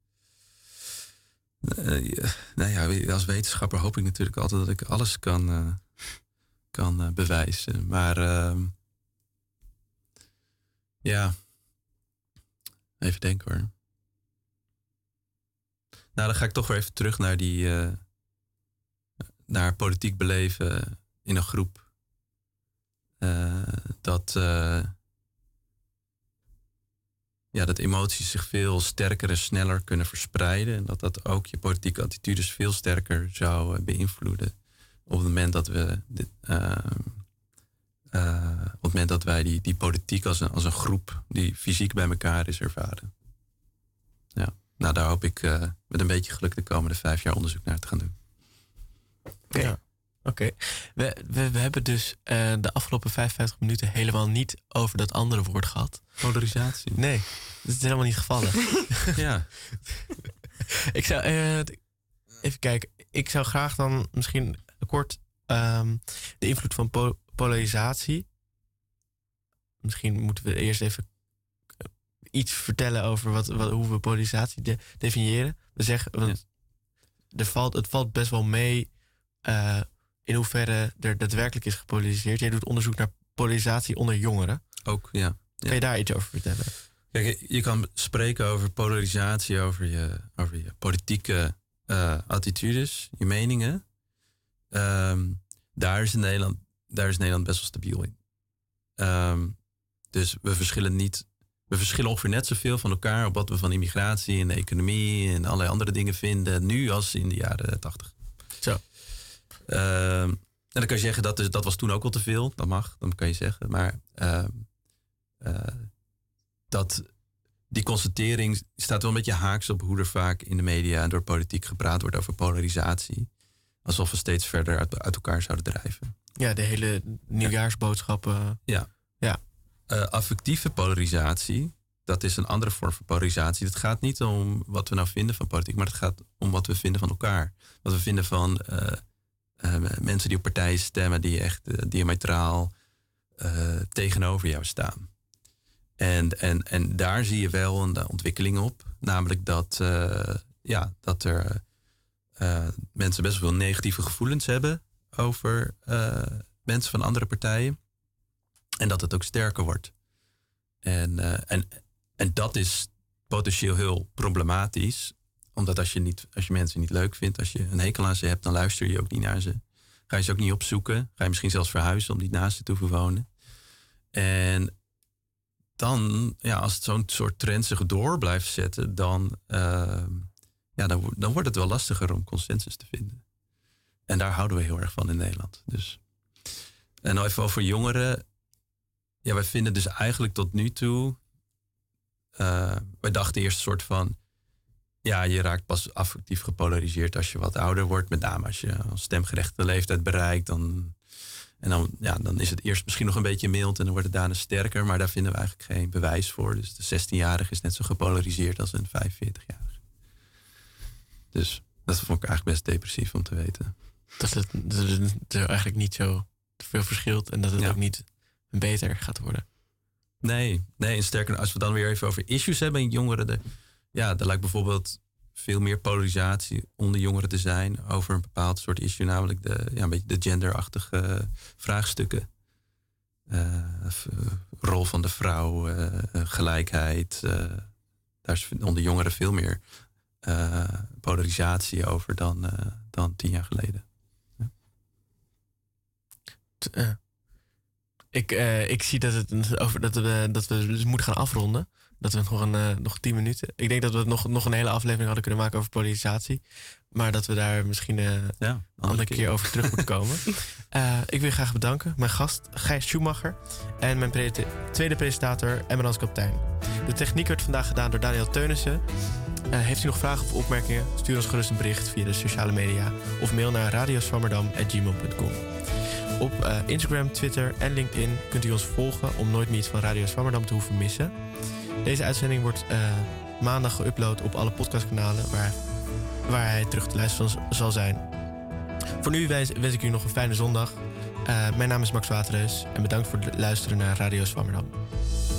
Uh, ja, nou ja, als wetenschapper hoop ik natuurlijk altijd dat ik alles kan, uh, kan uh, bewijzen. Maar uh, ja, even denken hoor. Nou, dan ga ik toch weer even terug naar die uh, naar politiek beleven in een groep. Uh, dat, uh, ja, dat emoties zich veel sterker en sneller kunnen verspreiden. En dat dat ook je politieke attitudes veel sterker zou uh, beïnvloeden. Op het moment dat we dit, uh, uh, op het moment dat wij die, die politiek als een, als een groep die fysiek bij elkaar is ervaren. Ja, nou daar hoop ik uh, met een beetje geluk de komende vijf jaar onderzoek naar te gaan doen. Oké. Okay. Ja. Oké, okay. we, we, we hebben dus uh, de afgelopen vijfenvijftig minuten helemaal niet over dat andere woord gehad. Polarisatie. Nee, dat is helemaal niet gevallen. Ja. Ik zou, uh, even kijken, ik zou graag dan misschien kort um, de invloed van po- polarisatie. Misschien moeten we eerst even iets vertellen over wat, wat, hoe we polarisatie de, definiëren. We zeggen, want ja. er valt, het valt best wel mee... Uh, in hoeverre er daadwerkelijk is gepolariseerd. Jij doet onderzoek naar polarisatie onder jongeren. Ook, ja. ja. Kan je daar iets over vertellen? Kijk, je kan spreken over polarisatie, over je, over je politieke uh, attitudes, je meningen. Um, daar, is in Nederland, daar is Nederland best wel stabiel in. Um, dus we verschillen niet... We verschillen ongeveer net zoveel van elkaar... op wat we van immigratie en de economie... en allerlei andere dingen vinden... nu als in de jaren tachtig. Zo. Uh, en dan kan je zeggen, dat, is, dat was toen ook al te veel. Dat mag, dat kan je zeggen. Maar uh, uh, dat, die constatering staat wel een beetje haaks op... hoe er vaak in de media en door politiek gepraat wordt over polarisatie. Alsof we steeds verder uit, uit elkaar zouden drijven. Ja, de hele nieuwjaarsboodschappen. Ja. ja. Uh, affectieve polarisatie, dat is een andere vorm van polarisatie. Het gaat niet om wat we nou vinden van politiek... maar het gaat om wat we vinden van elkaar. Wat we vinden van... Uh, Uh, mensen die op partijen stemmen die echt uh, diametraal uh, tegenover jou staan. En, en, en daar zie je wel een ontwikkeling op. Namelijk dat, uh, ja, dat er uh, mensen best wel veel negatieve gevoelens hebben over uh, mensen van andere partijen. En dat het ook sterker wordt. En, uh, en, en dat is potentieel heel problematisch... Omdat als je, niet, als je mensen niet leuk vindt, als je een hekel aan ze hebt, dan luister je ook niet naar ze. Ga je ze ook niet opzoeken. Ga je misschien zelfs verhuizen om niet naast ze te hoeven wonen. En dan, ja, als het zo'n soort trend zich door blijft zetten, dan, uh, ja, dan, dan wordt het wel lastiger om consensus te vinden. En daar houden we heel erg van in Nederland. Dus. En nou even over jongeren. Ja, wij vinden dus eigenlijk tot nu toe, uh, wij dachten eerst een soort van, Ja, je raakt pas affectief gepolariseerd als je wat ouder wordt. Met name als je een stemgerechtigde leeftijd bereikt. Dan, en dan, ja, dan is het eerst misschien nog een beetje mild en dan wordt het daarna sterker. Maar daar vinden we eigenlijk geen bewijs voor. Dus de zestienjarige is net zo gepolariseerd als een vijfenveertigjarige. Dus dat vond ik eigenlijk best depressief om te weten. Dat het, dat het er eigenlijk niet zo veel verschilt en dat het ja. ook niet beter gaat worden. Nee, nee, en sterker, als we dan weer even over issues hebben in jongeren. De, ja, er lijkt bijvoorbeeld veel meer polarisatie onder jongeren te zijn over een bepaald soort issue, namelijk de, ja, een beetje de genderachtige vraagstukken. Uh, rol van de vrouw, uh, gelijkheid. Uh, daar is onder jongeren veel meer uh, polarisatie over dan, uh, dan tien jaar geleden. Ja. Uh, ik, uh, ik zie dat, het over, dat, we, dat we dus moeten gaan afronden. Dat we nog, een, uh, nog tien minuten. Ik denk dat we nog, nog een hele aflevering hadden kunnen maken over polarisatie. Maar dat we daar misschien uh, ja, een andere keer. keer over terug moeten komen. Uh, ik wil je graag bedanken. Mijn gast Gijs Schumacher. En mijn pre- tweede presentator Emmerans Kaptein. De techniek werd vandaag gedaan door Daniel Teunissen. Uh, heeft u nog vragen of opmerkingen? Stuur ons gerust een bericht via de sociale media. Of mail naar radioswammerdam at gmail dot com. Op uh, Instagram, Twitter en LinkedIn kunt u ons volgen om nooit meer iets van Radio Swammerdam te hoeven missen. Deze uitzending wordt uh, maandag geüpload op alle podcastkanalen waar, waar hij terug te luisteren zal zijn. Voor nu wens, wens ik u nog een fijne zondag. Uh, mijn naam is Max Waterreus en bedankt voor het luisteren naar Radio Swammerdam.